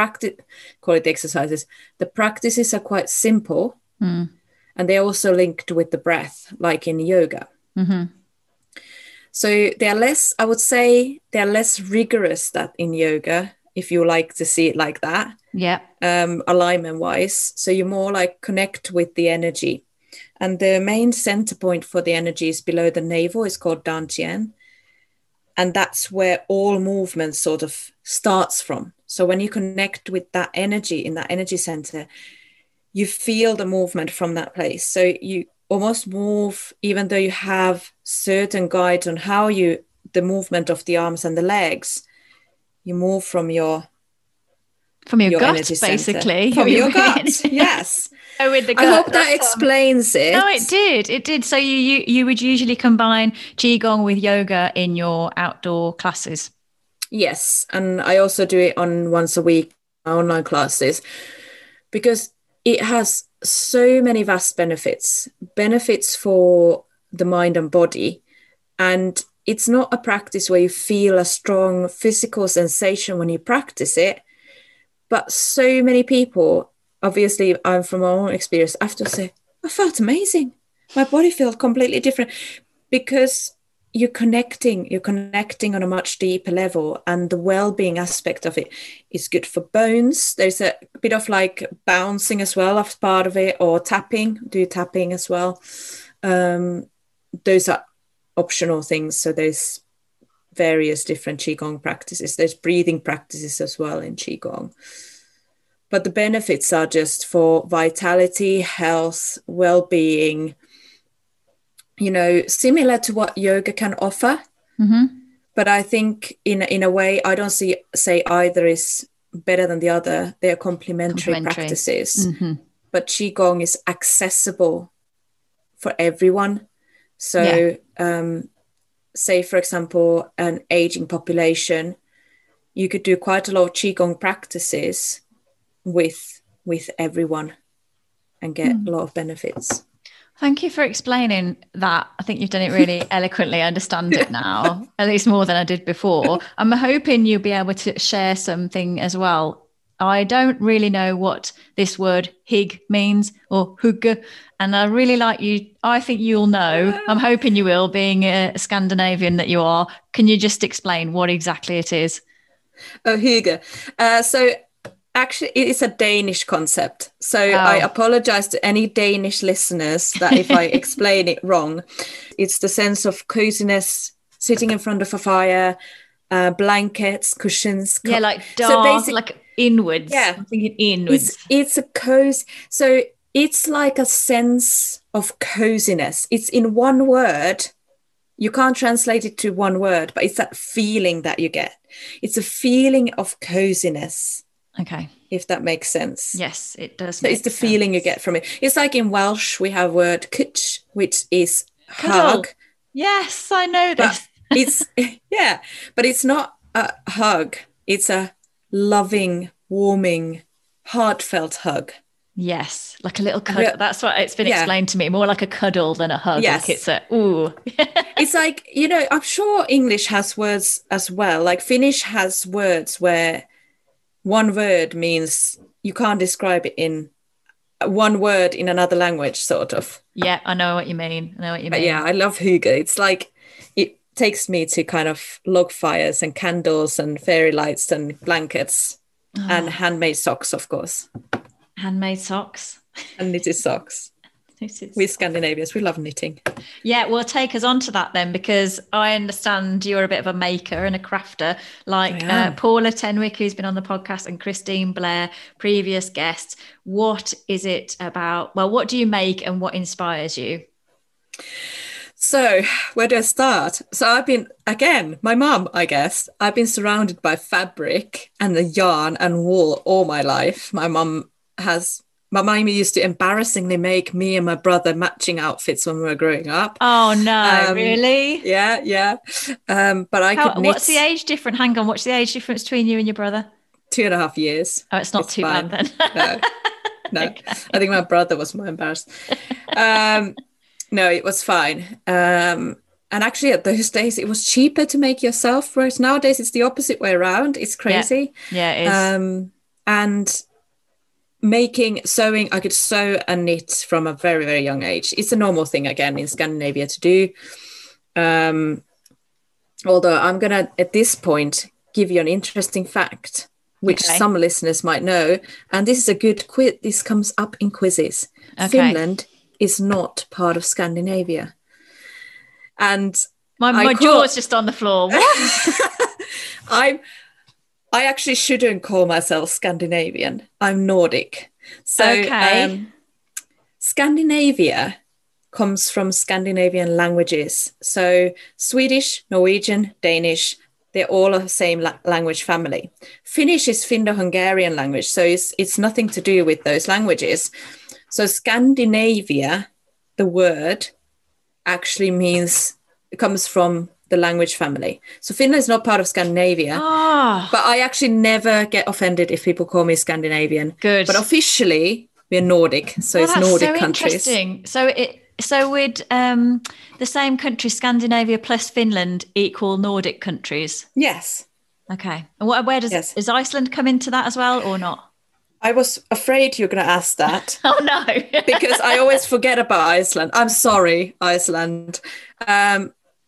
practices are quite simple, and they're also linked with the breath, like in yoga. Mm-hmm. So I would say they're less rigorous than in yoga, if you like to see it like that. Yeah. Alignment wise. So you more like connect with the energy. And the main center point for the energy is below the navel. It's called Dantian. And that's where all movement sort of starts from. So when you connect with that energy in that energy center, you feel the movement from that place. So you almost move, even though you have certain guides on how the movement of the arms and the legs, you move from your gut, basically. From your gut, yes. Oh, with the gut. I hope that explains it. No, it did. So you would usually combine Qigong with yoga in your outdoor classes? Yes, and I also do it on once a week, online classes, because it has so many vast benefits for the mind and body. And it's not a practice where you feel a strong physical sensation when you practice it, but so many people, obviously I'm from my own experience, I have to say, I felt amazing. My body felt completely different, because you're connecting on a much deeper level, and the well-being aspect of it is good for bones. There's a bit of like bouncing as well as part of it, or do tapping as well. Those are optional things. So there's various different Qigong practices. There's breathing practices as well in Qigong. But the benefits are just for vitality, health, well-being, similar to what yoga can offer. Mm-hmm. But I think in a way, I don't say either is better than the other. They are complementary practices. Mm-hmm. But Qigong is accessible for everyone. So say, for example, an aging population, you could do quite a lot of Qigong practices with everyone and get a lot of benefits. Thank you for explaining that. I think you've done it really eloquently. I understand it now, at least more than I did before. I'm hoping you'll be able to share something as well. I don't really know what this word hig means, or hugge, and I really like you. I think you'll know. I'm hoping you will, being a Scandinavian that you are. Can you just explain what exactly it is? Oh, hygge. So actually, it is a Danish concept. So I apologize to any Danish listeners that if I explain it wrong. It's the sense of coziness, sitting in front of a fire, blankets, cushions. Like dark, so like inwards. Yeah, I'm thinking inwards. It's a cozy. So it's like a sense of coziness. It's in one word. You can't translate it to one word, but it's that feeling that you get. It's a feeling of coziness. Okay. If that makes sense. Yes, it does. So it's the feeling you get from it. It's like in Welsh, we have word cwtch, which is hug. Yes, I know this. It's but it's not a hug. It's a loving, warming, heartfelt hug. Yes, like a little cuddle. That's what it's been explained to me. More like a cuddle than a hug. Yes. Like it's a ooh. It's like, I'm sure English has words as well. Like Finnish has words where one word means you can't describe it in one word in another language, sort of. Yeah, I know what you mean. But yeah, I love hygge. It's like, it takes me to kind of log fires and candles and fairy lights and blankets and handmade socks, of course. Handmade socks. And knitted socks. We Scandinavians, we love knitting. Yeah, well, take us on to that then, because I understand you're a bit of a maker and a crafter, like Paula Tenwick, who's been on the podcast, and Christine Blair, previous guests. What is it about? Well, what do you make and what inspires you? So where do I start? So I've been, again, my mum, I guess, I've been surrounded by fabric and the yarn and wool all my life. My mum used to embarrassingly make me and my brother matching outfits when we were growing up. Oh, no, really? Yeah. But I could knit. What's the age difference? Hang on, what's the age difference between you and your brother? 2.5 years. Oh, it's not too bad then. No. Okay. I think my brother was more embarrassed. No, it was fine. And actually at those days, it was cheaper to make yourself, whereas nowadays it's the opposite way around. It's crazy. Yeah, it is. And sewing, I could sew and knit from a very, very young age. It's a normal thing, again, in Scandinavia to do. Although I'm going to, at this point, give you an interesting fact, which some listeners might know. And this is a good quiz. This comes up in quizzes. Okay. Finland is not part of Scandinavia. And my jaw's just on the floor. What? I actually shouldn't call myself Scandinavian. I'm Nordic. So Scandinavia comes from Scandinavian languages. So Swedish, Norwegian, Danish, they're all of the same language family. Finnish is Finno-Hungarian language, so it's nothing to do with those languages. So Scandinavia, the word, actually comes from the language family. So Finland is not part of Scandinavia, but I actually never get offended if people call me Scandinavian. Good. But officially, we're Nordic, so it's Nordic countries. Interesting. So would the same country, Scandinavia plus Finland, equal Nordic countries? Yes. Okay. And where does Iceland come into that as well, or not? I was afraid you were going to ask that. Oh, no. Because I always forget about Iceland. I'm sorry, Iceland.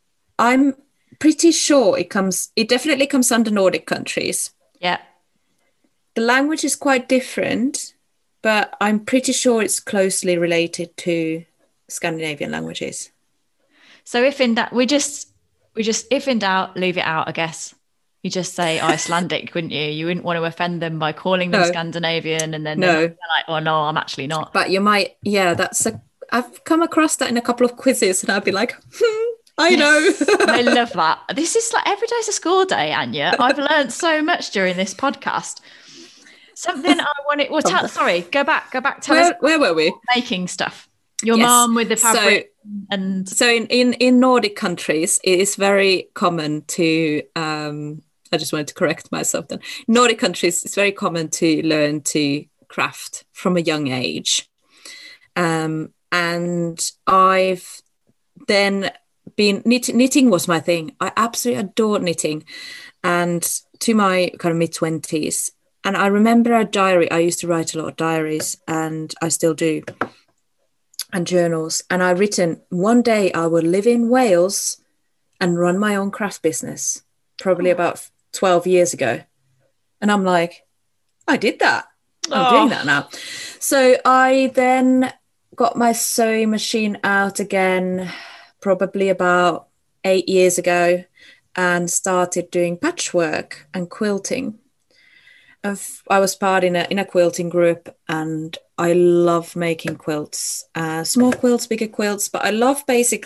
I'm pretty sure it definitely comes under Nordic countries. Yeah. The language is quite different, but I'm pretty sure it's closely related to Scandinavian languages. So if in doubt, we just if in doubt, leave it out, I guess. You just say Icelandic, wouldn't you? You wouldn't want to offend them by calling them Scandinavian, and then they're like, "Oh no, I'm actually not." But you might, yeah. I've come across that in a couple of quizzes, and I'd be like, I know. I love that. This is like every day's a school day, Anya. I've learned so much during this podcast. Something I wanted. Well, sorry, go back. Tell us. Where were we? Making stuff. Your mom with the fabric. So in Nordic countries, it is very common to. I just wanted to correct myself. Then Nordic countries, it's very common to learn to craft from a young age, and I've then been knitting was my thing. I absolutely adored knitting, and to my kind of mid-20s. And I remember a diary. I used to write a lot of diaries, and I still do, and journals. And I've written, one day I will live in Wales and run my own craft business, probably about 12 years ago. And I'm like, I did that. I'm doing that now. So I then got my sewing machine out again, probably about 8 years ago, and started doing patchwork and quilting. I was part in a quilting group, and I love making quilts, small quilts, bigger quilts, but I love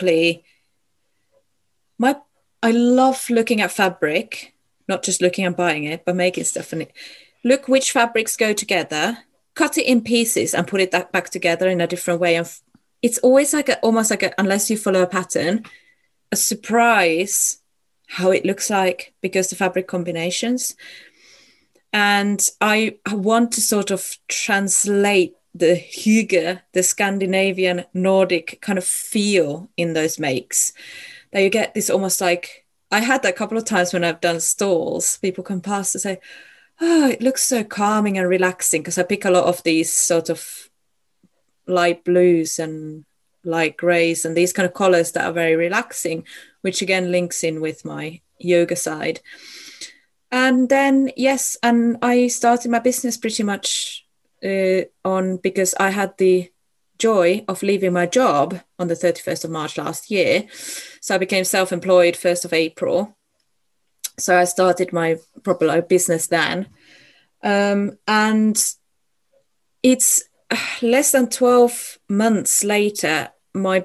I love looking at fabric, not just looking and buying it, but making stuff and look which fabrics go together, cut it in pieces and put it back together in a different way. And it's always almost like unless you follow a pattern, a surprise how it looks like because the fabric combinations. And I want to sort of translate the hygge, the Scandinavian Nordic kind of feel in those makes. That you get this almost like, I had that a couple of times when I've done stalls, people come past and say, oh, it looks so calming and relaxing, because I pick a lot of these sort of light blues and light grays and these kind of colors that are very relaxing, which again links in with my yoga side. And then, yes, and I started my business pretty much because I had the joy of leaving my job on the 31st of March last year. So I became self-employed 1st of April. So I started my proper business then. And it's less than 12 months later, my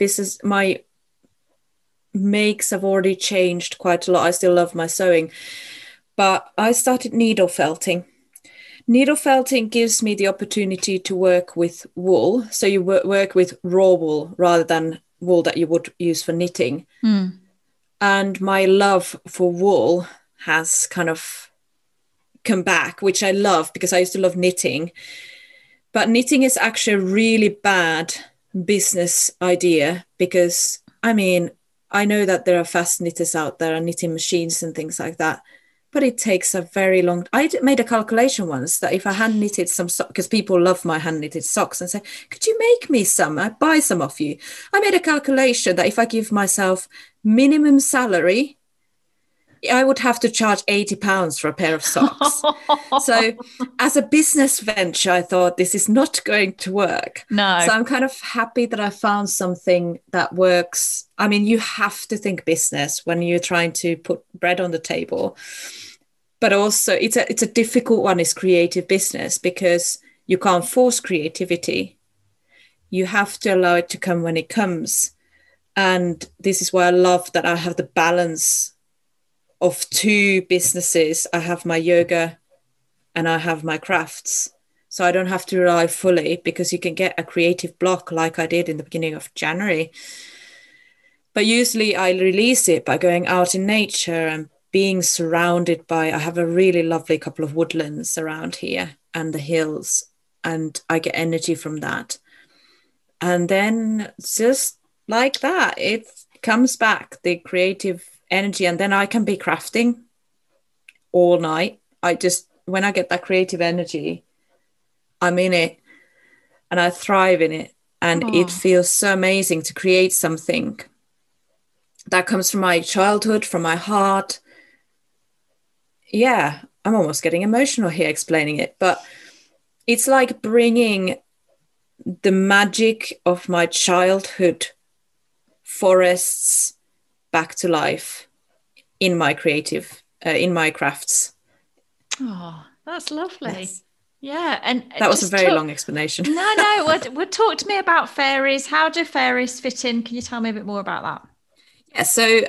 makes have already changed quite a lot. I still love my sewing. But I started needle felting. Needle felting gives me the opportunity to work with wool. So you work with raw wool rather than wool that you would use for knitting. Mm. And my love for wool has kind of come back, which I love because I used to love knitting. But knitting is actually a really bad business idea because, I mean, I know that there are fast knitters out there and knitting machines and things like that. But it takes a very long. I made a calculation once that if I hand knitted some socks, because people love my hand knitted socks and say, could you make me some? I buy some off you. I made a calculation that if I give myself minimum salary, I would have to charge £80 for a pair of socks. So as a business venture, I thought this is not going to work. No. So I'm kind of happy that I found something that works. I mean, you have to think business when you're trying to put bread on the table. But also it's a difficult one, is creative business, because you can't force creativity. You have to allow it to come when it comes. And this is why I love that I have the balance of two businesses. I have my yoga and I have my crafts. So I don't have to rely fully, because you can get a creative block like I did in the beginning of January. But usually I release it by going out in nature and being surrounded by, I have a really lovely couple of woodlands around here and the hills, and I get energy from that. And then just like that, it comes back, the creative energy, and then I can be crafting all night. When I get that creative energy, I'm in it and I thrive in it. And It feels so amazing to create something that comes from my childhood, from my heart. Yeah, I'm almost getting emotional here explaining it, but it's like bringing the magic of my childhood forests back to life in my in my crafts. Oh, that's lovely. Yes. Yeah, and that was a very long explanation. No. What talk to me about fairies. How do fairies fit in? Can you tell me a bit more about that? Yeah, so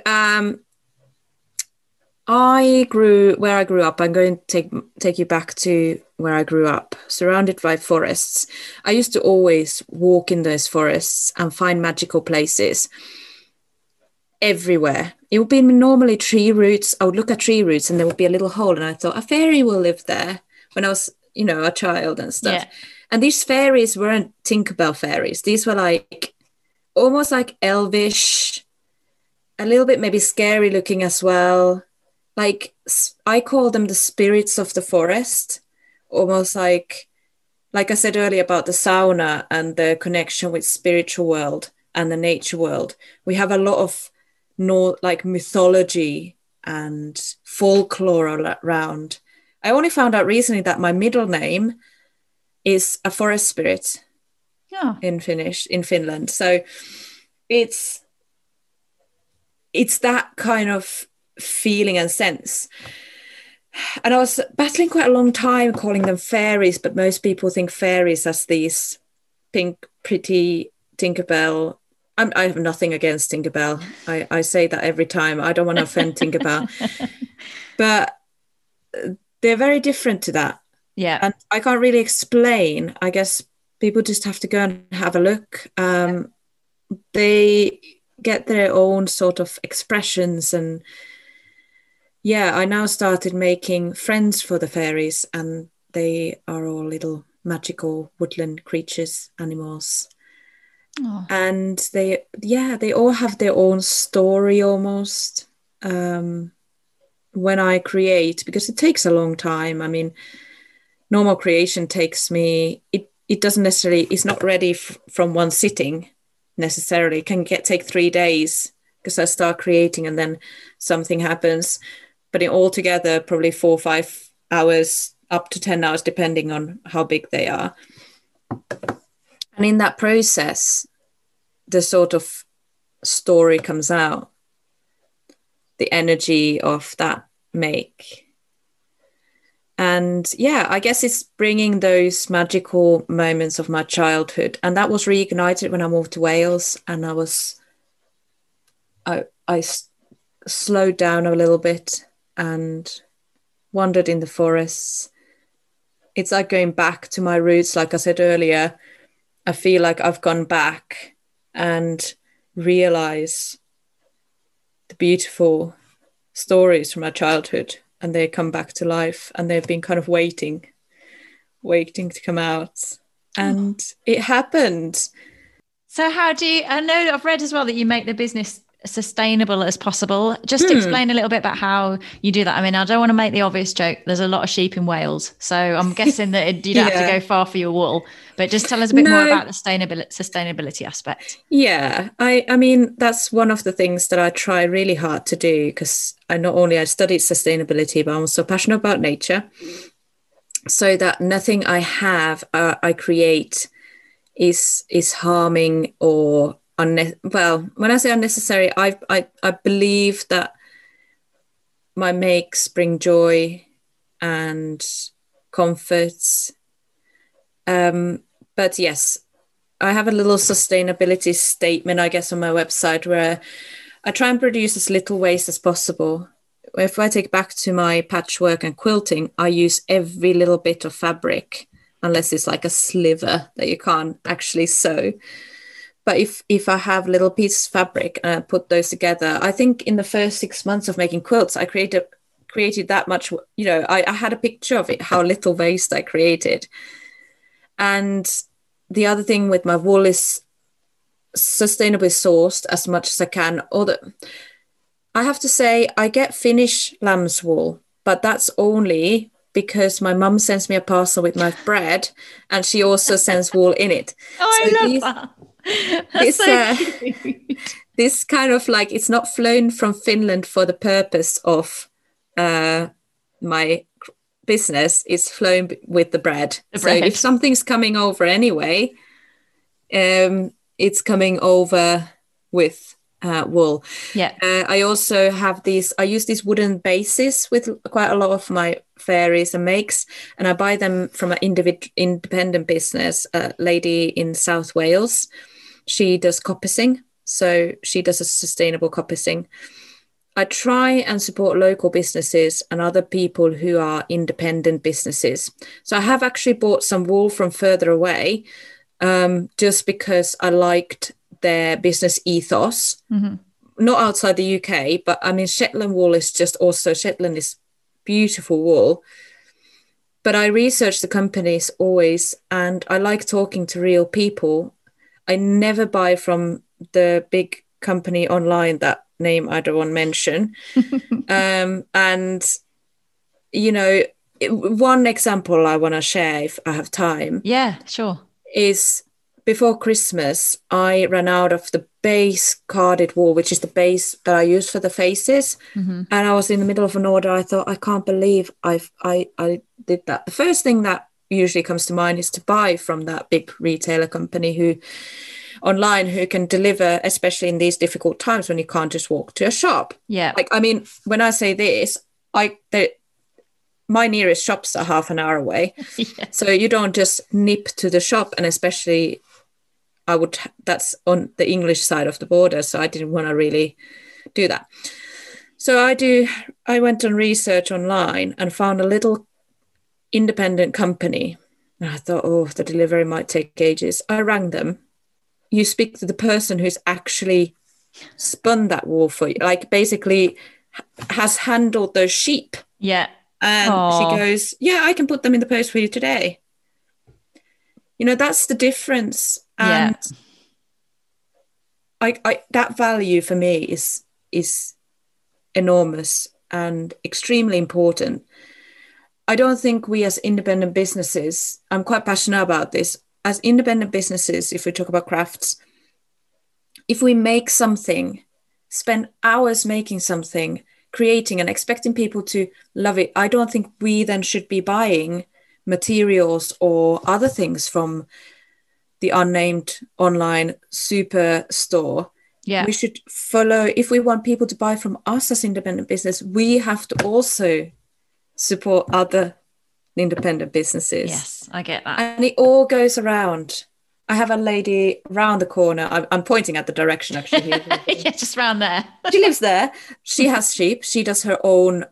I grew where I grew up. I'm going to take you back to where I grew up, surrounded by forests. I used to always walk in those forests and find magical places everywhere. It would be normally tree roots. I would look at tree roots and there would be a little hole, and I thought a fairy will live there when I was, a child and stuff. Yeah. And these fairies weren't Tinkerbell fairies. These were like almost like elvish, a little bit maybe scary looking as well. Like I call them the spirits of the forest, almost like I said earlier about the sauna and the connection with spiritual world and the nature world. We have a lot of like mythology and folklore around. I only found out recently that my middle name is a forest spirit. Yeah. In Finland. So it's that kind of feeling and sense. And I was battling quite a long time calling them fairies, but most people think fairies as these pink, pretty Tinkerbell. I have nothing against Tinkerbell. I say that every time. I don't want to offend Tinkerbell. But they're very different to that. Yeah. And I can't really explain. I guess people just have to go and have a look. They get their own sort of expressions, and I now started making friends for the fairies, and they are all little magical woodland creatures, animals. Oh. And they all have their own story almost. When I create, because it takes a long time. I mean, normal creation takes me, it doesn't necessarily, it's not ready from one sitting necessarily. It can take 3 days because I start creating and then something happens. But in altogether, probably 4 or 5 hours, up to 10 hours, depending on how big they are. And in that process, the sort of story comes out, the energy of that make. And I guess it's bringing those magical moments of my childhood. And that was reignited when I moved to Wales, and I slowed down a little bit and wandered in the forests. It's like going back to my roots. Like I said earlier, I feel like I've gone back and realize the beautiful stories from my childhood, and they come back to life, and they've been kind of waiting to come out. And it happened. So how do you, I know I've read as well that you make the business sustainable as possible. Just explain a little bit about how you do that. I mean, I don't want to make the obvious joke. There's a lot of sheep in Wales, so I'm guessing that you don't have to go far for your wool, but just tell us a bit more about the sustainability aspect. Yeah, I mean, that's one of the things that I try really hard to do, because I studied sustainability, but I'm also passionate about nature, so that nothing I have, I create is harming or well, when I say unnecessary, I believe that my makes bring joy and comforts. But yes, I have a little sustainability statement, I guess, on my website, where I try and produce as little waste as possible. If I take back to my patchwork and quilting, I use every little bit of fabric, unless it's like a sliver that you can't actually sew. But if I have little pieces of fabric and I put those together, I think in the first 6 months of making quilts, I created that much, I had a picture of it, how little waste I created. And the other thing with my wool is sustainably sourced as much as I can. I have to say, I get Finnish lamb's wool, but that's only because my mum sends me a parcel with my bread, and she also sends wool in it. Oh, so I love that. That's so cute. this kind of like, it's not flown from Finland for the purpose of my business. It's flown with the bread. So if something's coming over anyway, it's coming over with wool. Yeah. I also have I use these wooden bases with quite a lot of my fairies and makes, and I buy them from an independent business, a lady in South Wales. She does coppicing, so she does a sustainable coppicing. I try and support local businesses and other people who are independent businesses. So I have actually bought some wool from further away, just because I liked their business ethos. Mm-hmm. Not outside the UK, but I mean, Shetland wool is just also, Shetland is beautiful wool. But I research the companies always, and I like talking to real people. I never buy from the big company online, that name I don't want to mention. And, you know, one example I want to share, if I have time. Yeah, sure. Is before Christmas, I ran out of the base carded wool, which is the base that I use for the faces. Mm-hmm. And I was in the middle of an order. I thought, I can't believe I did that. The first thing that usually comes to mind is to buy from that big retailer company who can deliver, especially in these difficult times when you can't just walk to a shop. Yeah. Like, I mean, when I say this, my nearest shops are half an hour away. Yeah. So you don't just nip to the shop, and especially that's on the English side of the border. So I didn't want to really do that. So I went on research online and found a little independent company. And I thought, oh, the delivery might take ages. I rang them. You speak to the person who's actually spun that wool for you, like basically has handled those sheep. Yeah. And she goes, yeah, I can put them in the post for you today. You know, that's the difference. And I that value for me is enormous and extremely important. I don't think we as independent businesses, I'm quite passionate about this, as independent businesses, if we talk about crafts, if we make something, spend hours making something, creating and expecting people to love it, I don't think we then should be buying materials or other things from the unnamed online superstore. Yeah. We should follow, if we want people to buy from us as independent business, we have to also support other independent businesses. Yes, I get that. And it all goes around. I have a lady round the corner. I'm pointing at the direction, actually. Yeah, just round there. She lives there. She has sheep. She does her own,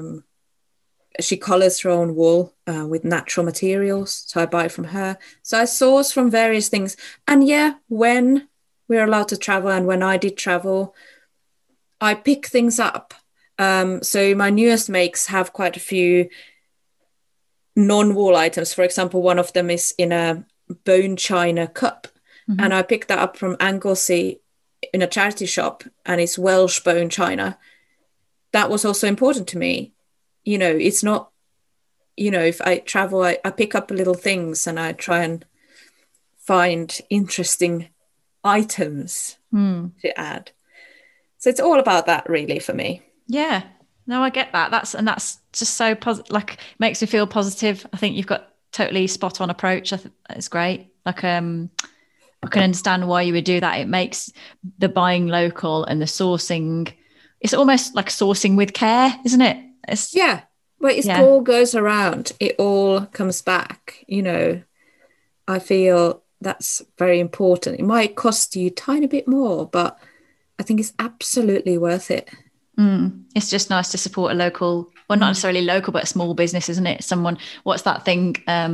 she colors her own wool with natural materials. So I buy from her. So I source from various things. And yeah, when we're allowed to travel and when I did travel, I pick things up. So my newest makes have quite a few non-wool items. For example, one of them is in a bone china cup, and I picked that up from Anglesey in a charity shop, and it's Welsh bone china. That was also important to me. You know, it's not, you know, if I travel, I pick up little things and I try and find interesting items to add. So it's all about that, really, for me. Yeah, no, I get that. That's just so positive. Like, makes me feel positive. I think you've got totally spot on approach. I think it's great. Like, I can understand why you would do that. It makes the buying local and the sourcing, it's almost like sourcing with care, isn't it? But it all goes around. It all comes back. You know, I feel that's very important. It might cost you a tiny bit more, but I think it's absolutely worth it. It's just nice to support a local, well, not necessarily local, but a small business, isn't it? Someone, what's that thing?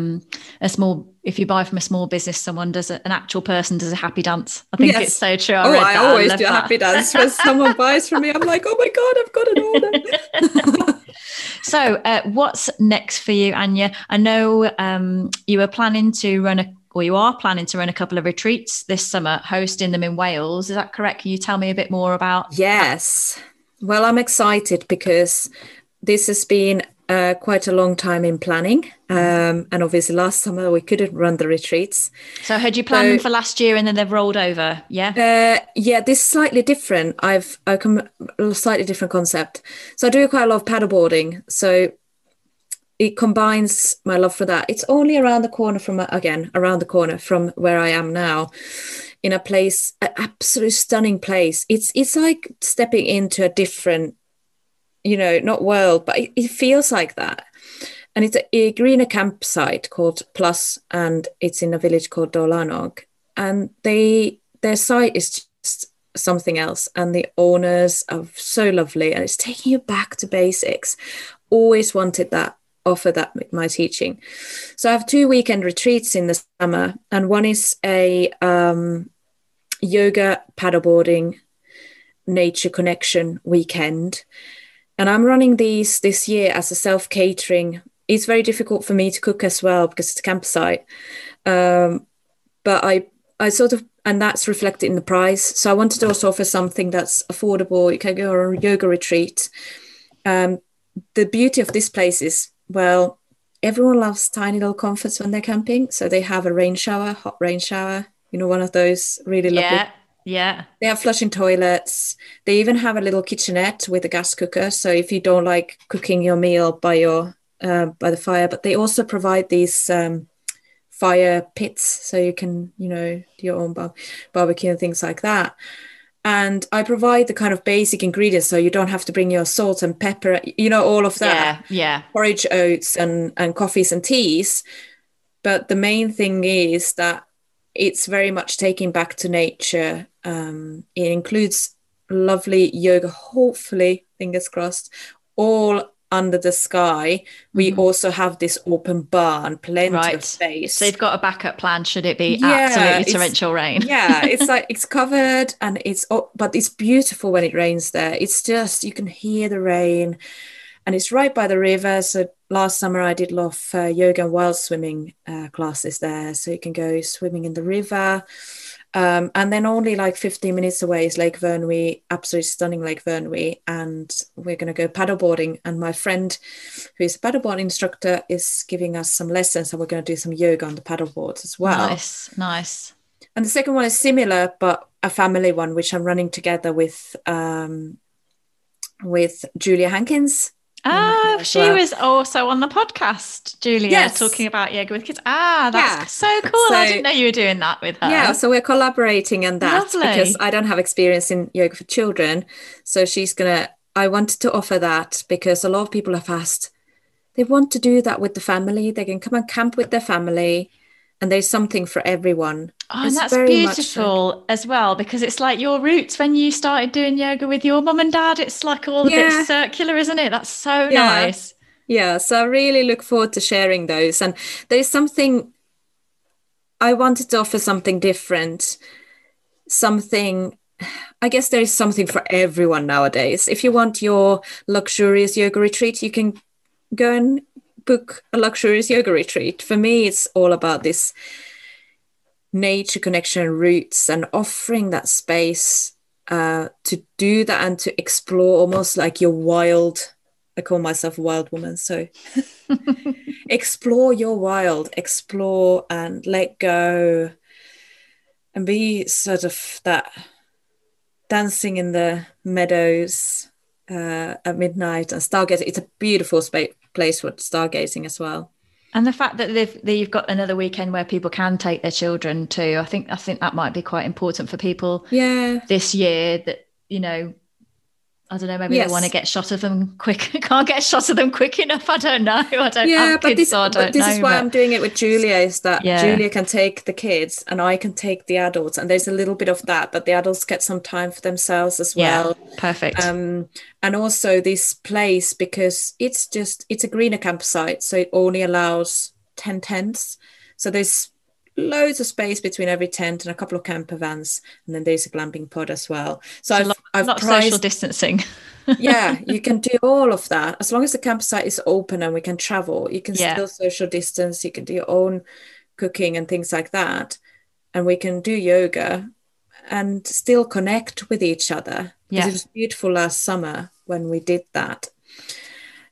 If you buy from a small business, someone does an actual person does a happy dance. I think it's so true. I always do a happy dance when someone buys from me. I'm like, oh my God, I've got an order. So what's next for you, Anya? I know you are planning to run a couple of retreats this summer, hosting them in Wales. Is that correct? Can you tell me a bit more about Yes. Well, I'm excited because this has been quite a long time in planning. And obviously last summer we couldn't run the retreats. So had you planned them for last year and then they've rolled over? Yeah. Yeah, this is slightly different. I've come a slightly different concept. So I do quite a lot of paddleboarding. So it combines my love for that. It's only around the corner from where I am now, in a place, an absolute stunning place. It's like stepping into a different, not world, but it feels like that. And it's a greener campsite called Plus, and it's in a village called Dolanog. And their site is just something else. And the owners are so lovely, and it's taking you back to basics. Always wanted that, offer that with my teaching. So I have 2 weekend retreats in the summer, and one is a yoga, paddleboarding, nature connection weekend. And I'm running these this year as a self-catering. It's very difficult for me to cook as well because it's a campsite. But I sort of, and that's reflected in the price. So I wanted to also offer something that's affordable. You can go on a yoga retreat. The beauty of this place is, well, everyone loves tiny little comforts when they're camping. So they have a hot rain shower, one of those really lovely. Yeah. They have flushing toilets. They even have a little kitchenette with a gas cooker. So if you don't like cooking your meal by the fire, but they also provide these fire pits, so you can, do your own barbecue and things like that. And I provide the kind of basic ingredients, so you don't have to bring your salt and pepper, all of that. Yeah. Porridge oats and coffees and teas. But the main thing is that it's very much taking back to nature. It includes lovely yoga, hopefully, fingers crossed, all under the sky. We also have this open barn, plenty of space. So you've got a backup plan should it be absolutely torrential rain. Yeah, it's like it's covered, and but it's beautiful when it rains there. It's just, you can hear the rain, and it's right by the river. So last summer I did a lot of yoga and wild swimming classes there. So you can go swimming in the river. And then only like 15 minutes away is Lake Vyrnwy, absolutely stunning Lake Vyrnwy. And we're going to go paddleboarding. And my friend, who is a paddleboard instructor, is giving us some lessons. And we're going to do some yoga on the paddleboards as well. Nice. And the second one is similar, but a family one, which I'm running together with Julia Hankins. Oh, she was also on the podcast, Julia, talking about yoga with kids. That's so cool. So, I didn't know you were doing that with her. Yeah, so we're collaborating on that. Lovely. Because I don't have experience in yoga for children. So I wanted to offer that because a lot of people have asked, they want to do that with the family. They can come and camp with their family, and there's something for everyone. Oh, and that's beautiful as well, because it's like your roots when you started doing yoga with your mum and dad. It's like all a bit circular, isn't it? That's so nice. Yeah, so I really look forward to sharing those. And there's something, I wanted to offer something different, I guess there is something for everyone nowadays. If you want your luxurious yoga retreat, you can go and book a luxurious yoga retreat. For me, it's all about this nature connection, roots, and offering that space to do that and to explore almost like your wild. I call myself a wild woman, so explore your wild, explore and let go, and be sort of that dancing in the meadows at midnight and stargazing. It's a beautiful place for stargazing as well. And the fact that you've got another weekend where people can take their children too, I think that might be quite important for people this year, that, I don't know, maybe they want to get shot of them quick. Can't get shot of them quick enough. I don't know. I don't have kids, so I don't know. This is why I'm doing it with Julia, is that Julia can take the kids and I can take the adults. And there's a little bit of that, but the adults get some time for themselves as well. Yeah, perfect. And also this place, because it's a greener campsite, so it only allows 10 tents. So there's loads of space between every tent and a couple of camper vans, and then there's a glamping pod as well. So I've not social distancing. Yeah, you can do all of that as long as the campsite is open and we can travel. You can still social distance. You can do your own cooking and things like that, and we can do yoga and still connect with each other. It was beautiful last summer when we did that.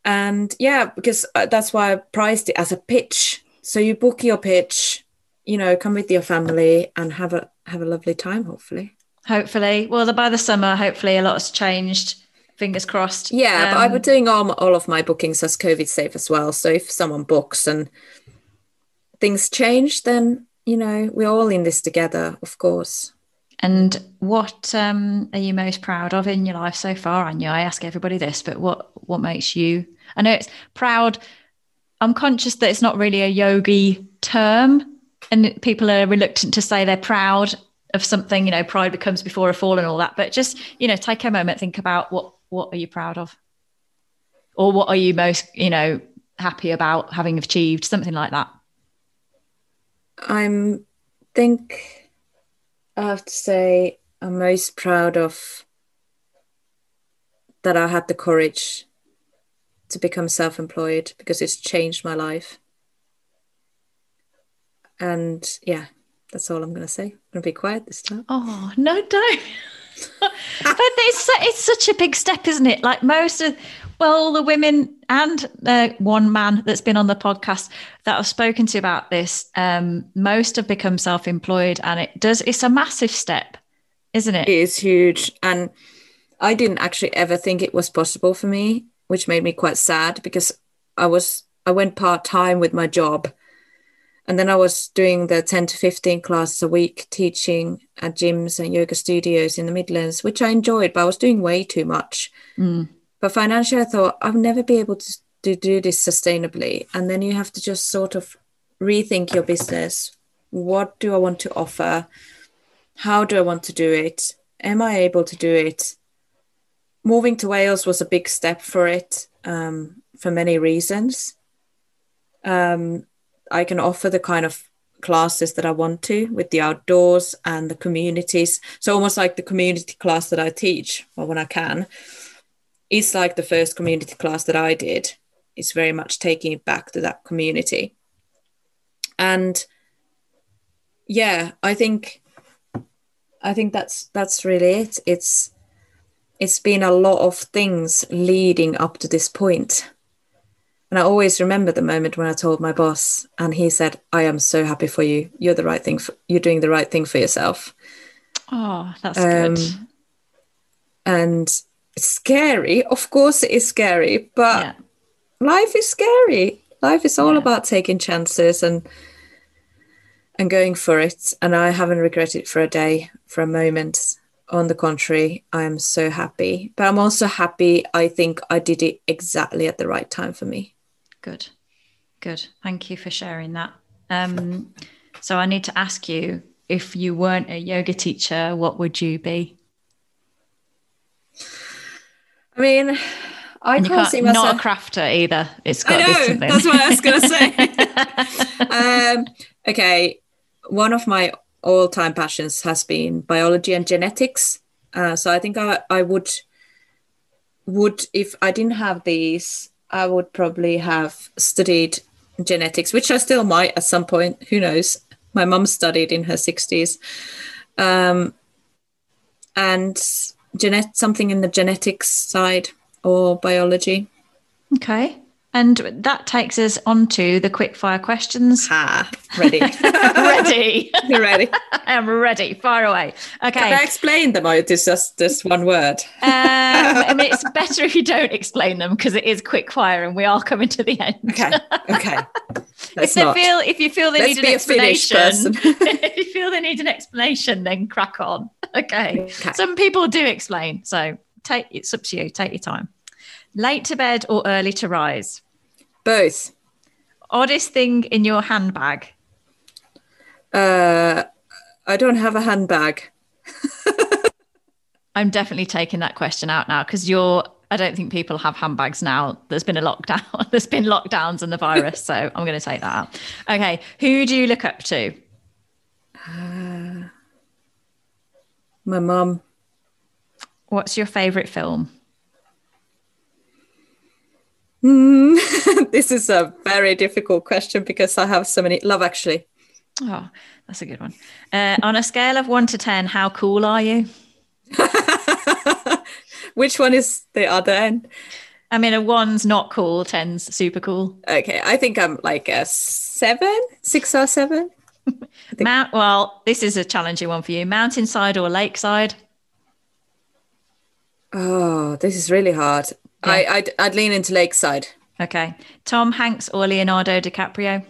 And yeah, because that's why I priced it as a pitch. So you book your pitch, come with your family and have a lovely time, hopefully. Hopefully. Well, by the summer, hopefully a lot's changed. Fingers crossed. Yeah, but I was doing all of my bookings as COVID safe as well. So if someone books and things change, then, we're all in this together, of course. And what are you most proud of in your life so far, Anya? I ask everybody this, but what makes you... I know it's proud. I'm conscious that it's not really a yogi term and people are reluctant to say they're proud of something, pride becomes before a fall and all that. But just, take a moment, think about what are you proud of? Or what are you most, happy about having achieved, something like that? I think I have to say I'm most proud of that I had the courage to become self-employed because it's changed my life. And yeah, that's all I'm going to say. I'm going to be quiet this time. Oh, no, don't. But it's such a big step, isn't it? Like all the women and one man that's been on the podcast that I've spoken to about this, most have become self-employed, and it's a massive step, isn't it? It is huge. And I didn't actually ever think it was possible for me, which made me quite sad because I went part-time with my job. And then I was doing the 10 to 15 classes a week, teaching at gyms and yoga studios in the Midlands, which I enjoyed, but I was doing way too much. But financially, I thought I'll never be able to do this sustainably. And then you have to just sort of rethink your business. What do I want to offer? How do I want to do it? Am I able to do it? Moving to Wales was a big step for it for many reasons. I can offer the kind of classes that I want to with the outdoors and the communities. So almost like the community class that I teach, or when I can, it's like the first community class that I did. It's very much taking it back to that community. And yeah, I think that's really it. It's been a lot of things leading up to this point. And I always remember the moment when I told my boss and he said, I am so happy for you. You're doing the right thing for yourself. Oh, that's good. And it's scary. Of course it is scary, but life is scary. Life is all about taking chances and going for it. And I haven't regretted it for a day, for a moment. On the contrary, I am so happy. But I'm also happy I think I did it exactly at the right time for me. Good. Thank you for sharing that. So I need to ask you, if you weren't a yoga teacher, what would you be? I mean, I can't see myself... Not a crafter either. It's got I to be something. That's what I was going to say. Okay, one of my all-time passions has been biology and genetics. So I think I would, if I didn't have these, I would probably have studied genetics, which I still might at some point. Who knows? My mum studied in her 60s. And something in the genetics side or biology. Okay. And that takes us on to the quickfire questions. Ready. Ready. You're ready. I'm ready. Fire away. Okay. Can I explain them or it is just one word? I mean, it's better if you don't explain them because it is quickfire and we are coming to the end. Okay. If you feel they need an explanation, if you feel they need an explanation, then crack on. Okay. Some people do explain, so it's up to you. Take your time. Late to bed or early to rise? Both. Oddest thing in your handbag? I don't have a handbag. I'm definitely taking that question out now because I don't think people have handbags now. There's been a lockdown. There's been lockdowns and the virus, so I'm going to take that out. Okay. Who do you look up to? My mum. What's your favourite film? This is a very difficult question because I have so many. Love Actually. Oh, that's a good one. On a scale of 1 to 10, how cool are you? Which one is the other end? I mean, a 1's not cool, 10's super cool. Okay, I think I'm like a 6 or 7. Well, this is a challenging one for you. Mountainside or lakeside? Oh, this is really hard. Yeah. I'd lean into lakeside. Okay. Tom Hanks or Leonardo DiCaprio?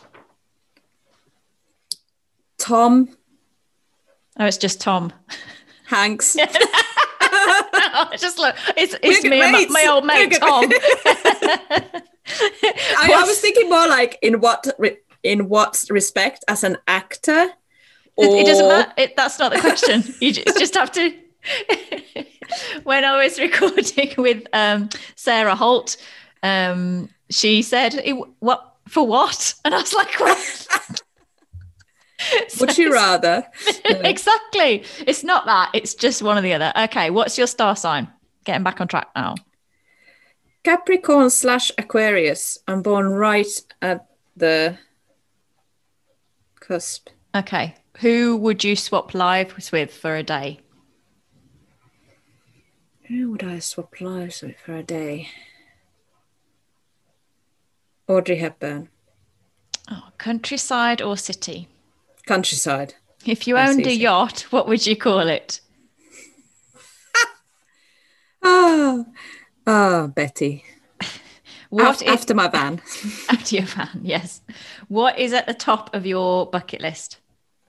Tom. Oh, it's just Tom Hanks. Just look, it's me and my old mate Tom. I was thinking more like in what respect, as an actor. It doesn't matter. That's not the question. You just have to. When I was recording with Sarah Holt, she said, "What for what?" And I was like, "What?" Would you rather? Exactly. It's not that. It's just one or the other. Okay. What's your star sign? Getting back on track now. Capricorn/Aquarius. I'm born right at the cusp. Okay. Who would you swap lives with for a day? Who would I swap lives with for a day? Audrey Hepburn. Oh, countryside or city? Countryside. If you owned a yacht, what would you call it? Betty. After my van. After your van, yes. What is at the top of your bucket list?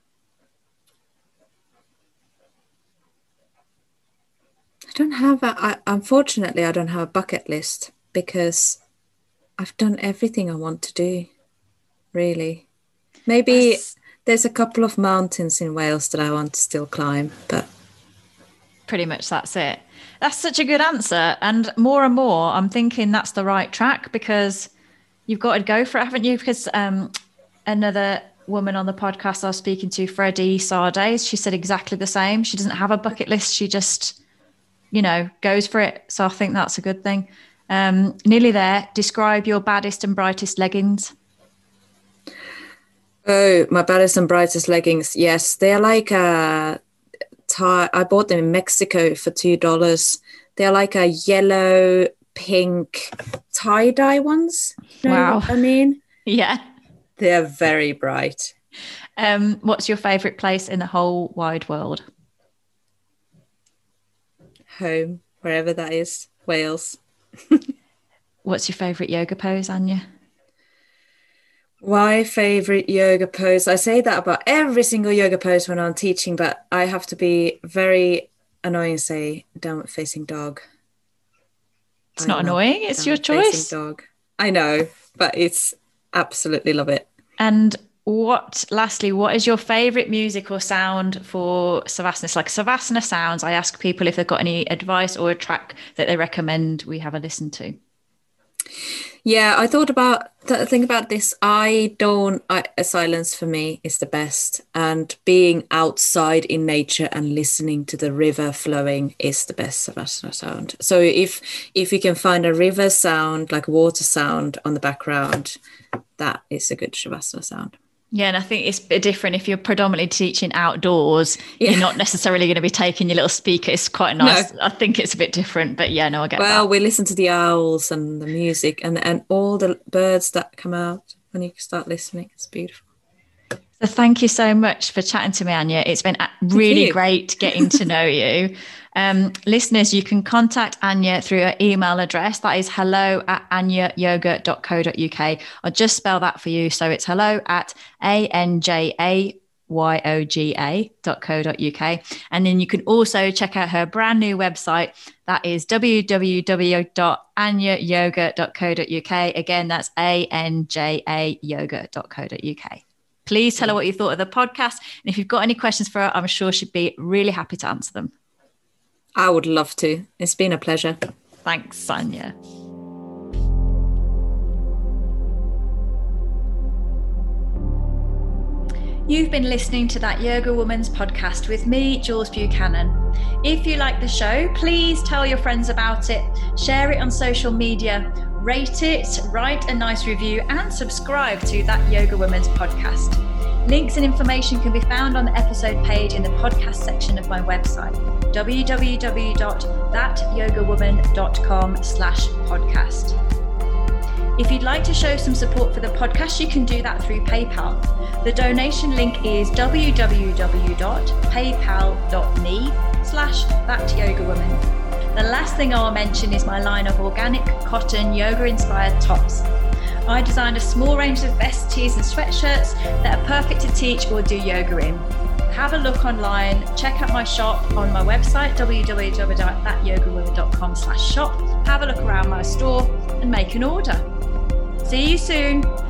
Unfortunately, I don't have a bucket list because I've done everything I want to do, really. Maybe there's a couple of mountains in Wales that I want to still climb, but pretty much that's it. That's such a good answer. And more I'm thinking that's the right track, because you've got to go for it, haven't you? Because another woman on the podcast I was speaking to, Freddie Sardays, she said exactly the same. She doesn't have a bucket list. She just, goes for it. So I think that's a good thing. Nearly there. Describe your baddest and brightest leggings. Oh, my baddest and brightest leggings. Yes, they're like I bought them in Mexico for $2. They're like a yellow, pink tie-dye ones. You know what I mean? Yeah. They're very bright. What's your favourite place in the whole wide world? Home, wherever that is. Wales. What's your favourite yoga pose, Anya? My favourite yoga pose. I say that about every single yoga pose when I'm teaching, but I have to be very annoying and say downward facing dog. It's not annoying. It's your choice. Dog. I know, but it's absolutely love it. And lastly, what is your favourite music or sound for Savasana? It's like Savasana sounds. I ask people if they've got any advice or a track that they recommend we have a listen to. Yeah, I thought think about this. Silence for me is the best. And being outside in nature and listening to the river flowing is the best Savasana sound. So if you can find a river sound, like water sound on the background, that is a good Savasana sound. Yeah, and I think it's a bit different if you're predominantly teaching outdoors. Yeah. You're not necessarily going to be taking your little speaker. It's quite nice. No. I think it's a bit different, but yeah, no, I get that. Well, we listen to the owls and the music and all the birds that come out when you start listening. It's beautiful. So thank you so much for chatting to me, Anya. It's been really great getting to know you. Listeners, you can contact Anya through her email address. That is hello@anyayoga.co.uk. I'll just spell that for you. So it's hello@anjayoga.co.uk. And then you can also check out her brand new website. That is www.anyayoga.co.uk. Again, that's anjayoga.co.uk. Please tell her what you thought of the podcast. And if you've got any questions for her, I'm sure she'd be really happy to answer them. I would love to. It's been a pleasure. Thanks, Anya. You've been listening to That Yoga Woman's podcast with me, Jules Buchanan. If you like the show, please tell your friends about it, share it on social media, rate it, write a nice review, and subscribe to That Yoga Woman's podcast. Links and information can be found on the episode page in the podcast section of my website, www.thatyogawoman.com/podcast. If you'd like to show some support for the podcast, you can do that through PayPal. The donation link is www.paypal.me/thatyogawoman. The last thing I'll mention is my line of organic cotton yoga-inspired tops. I designed a small range of vests, tees and sweatshirts that are perfect to teach or do yoga in. Have a look online, check out my shop on my website, www.thatyogawoman.com/shop. Have a look around my store and make an order. See you soon.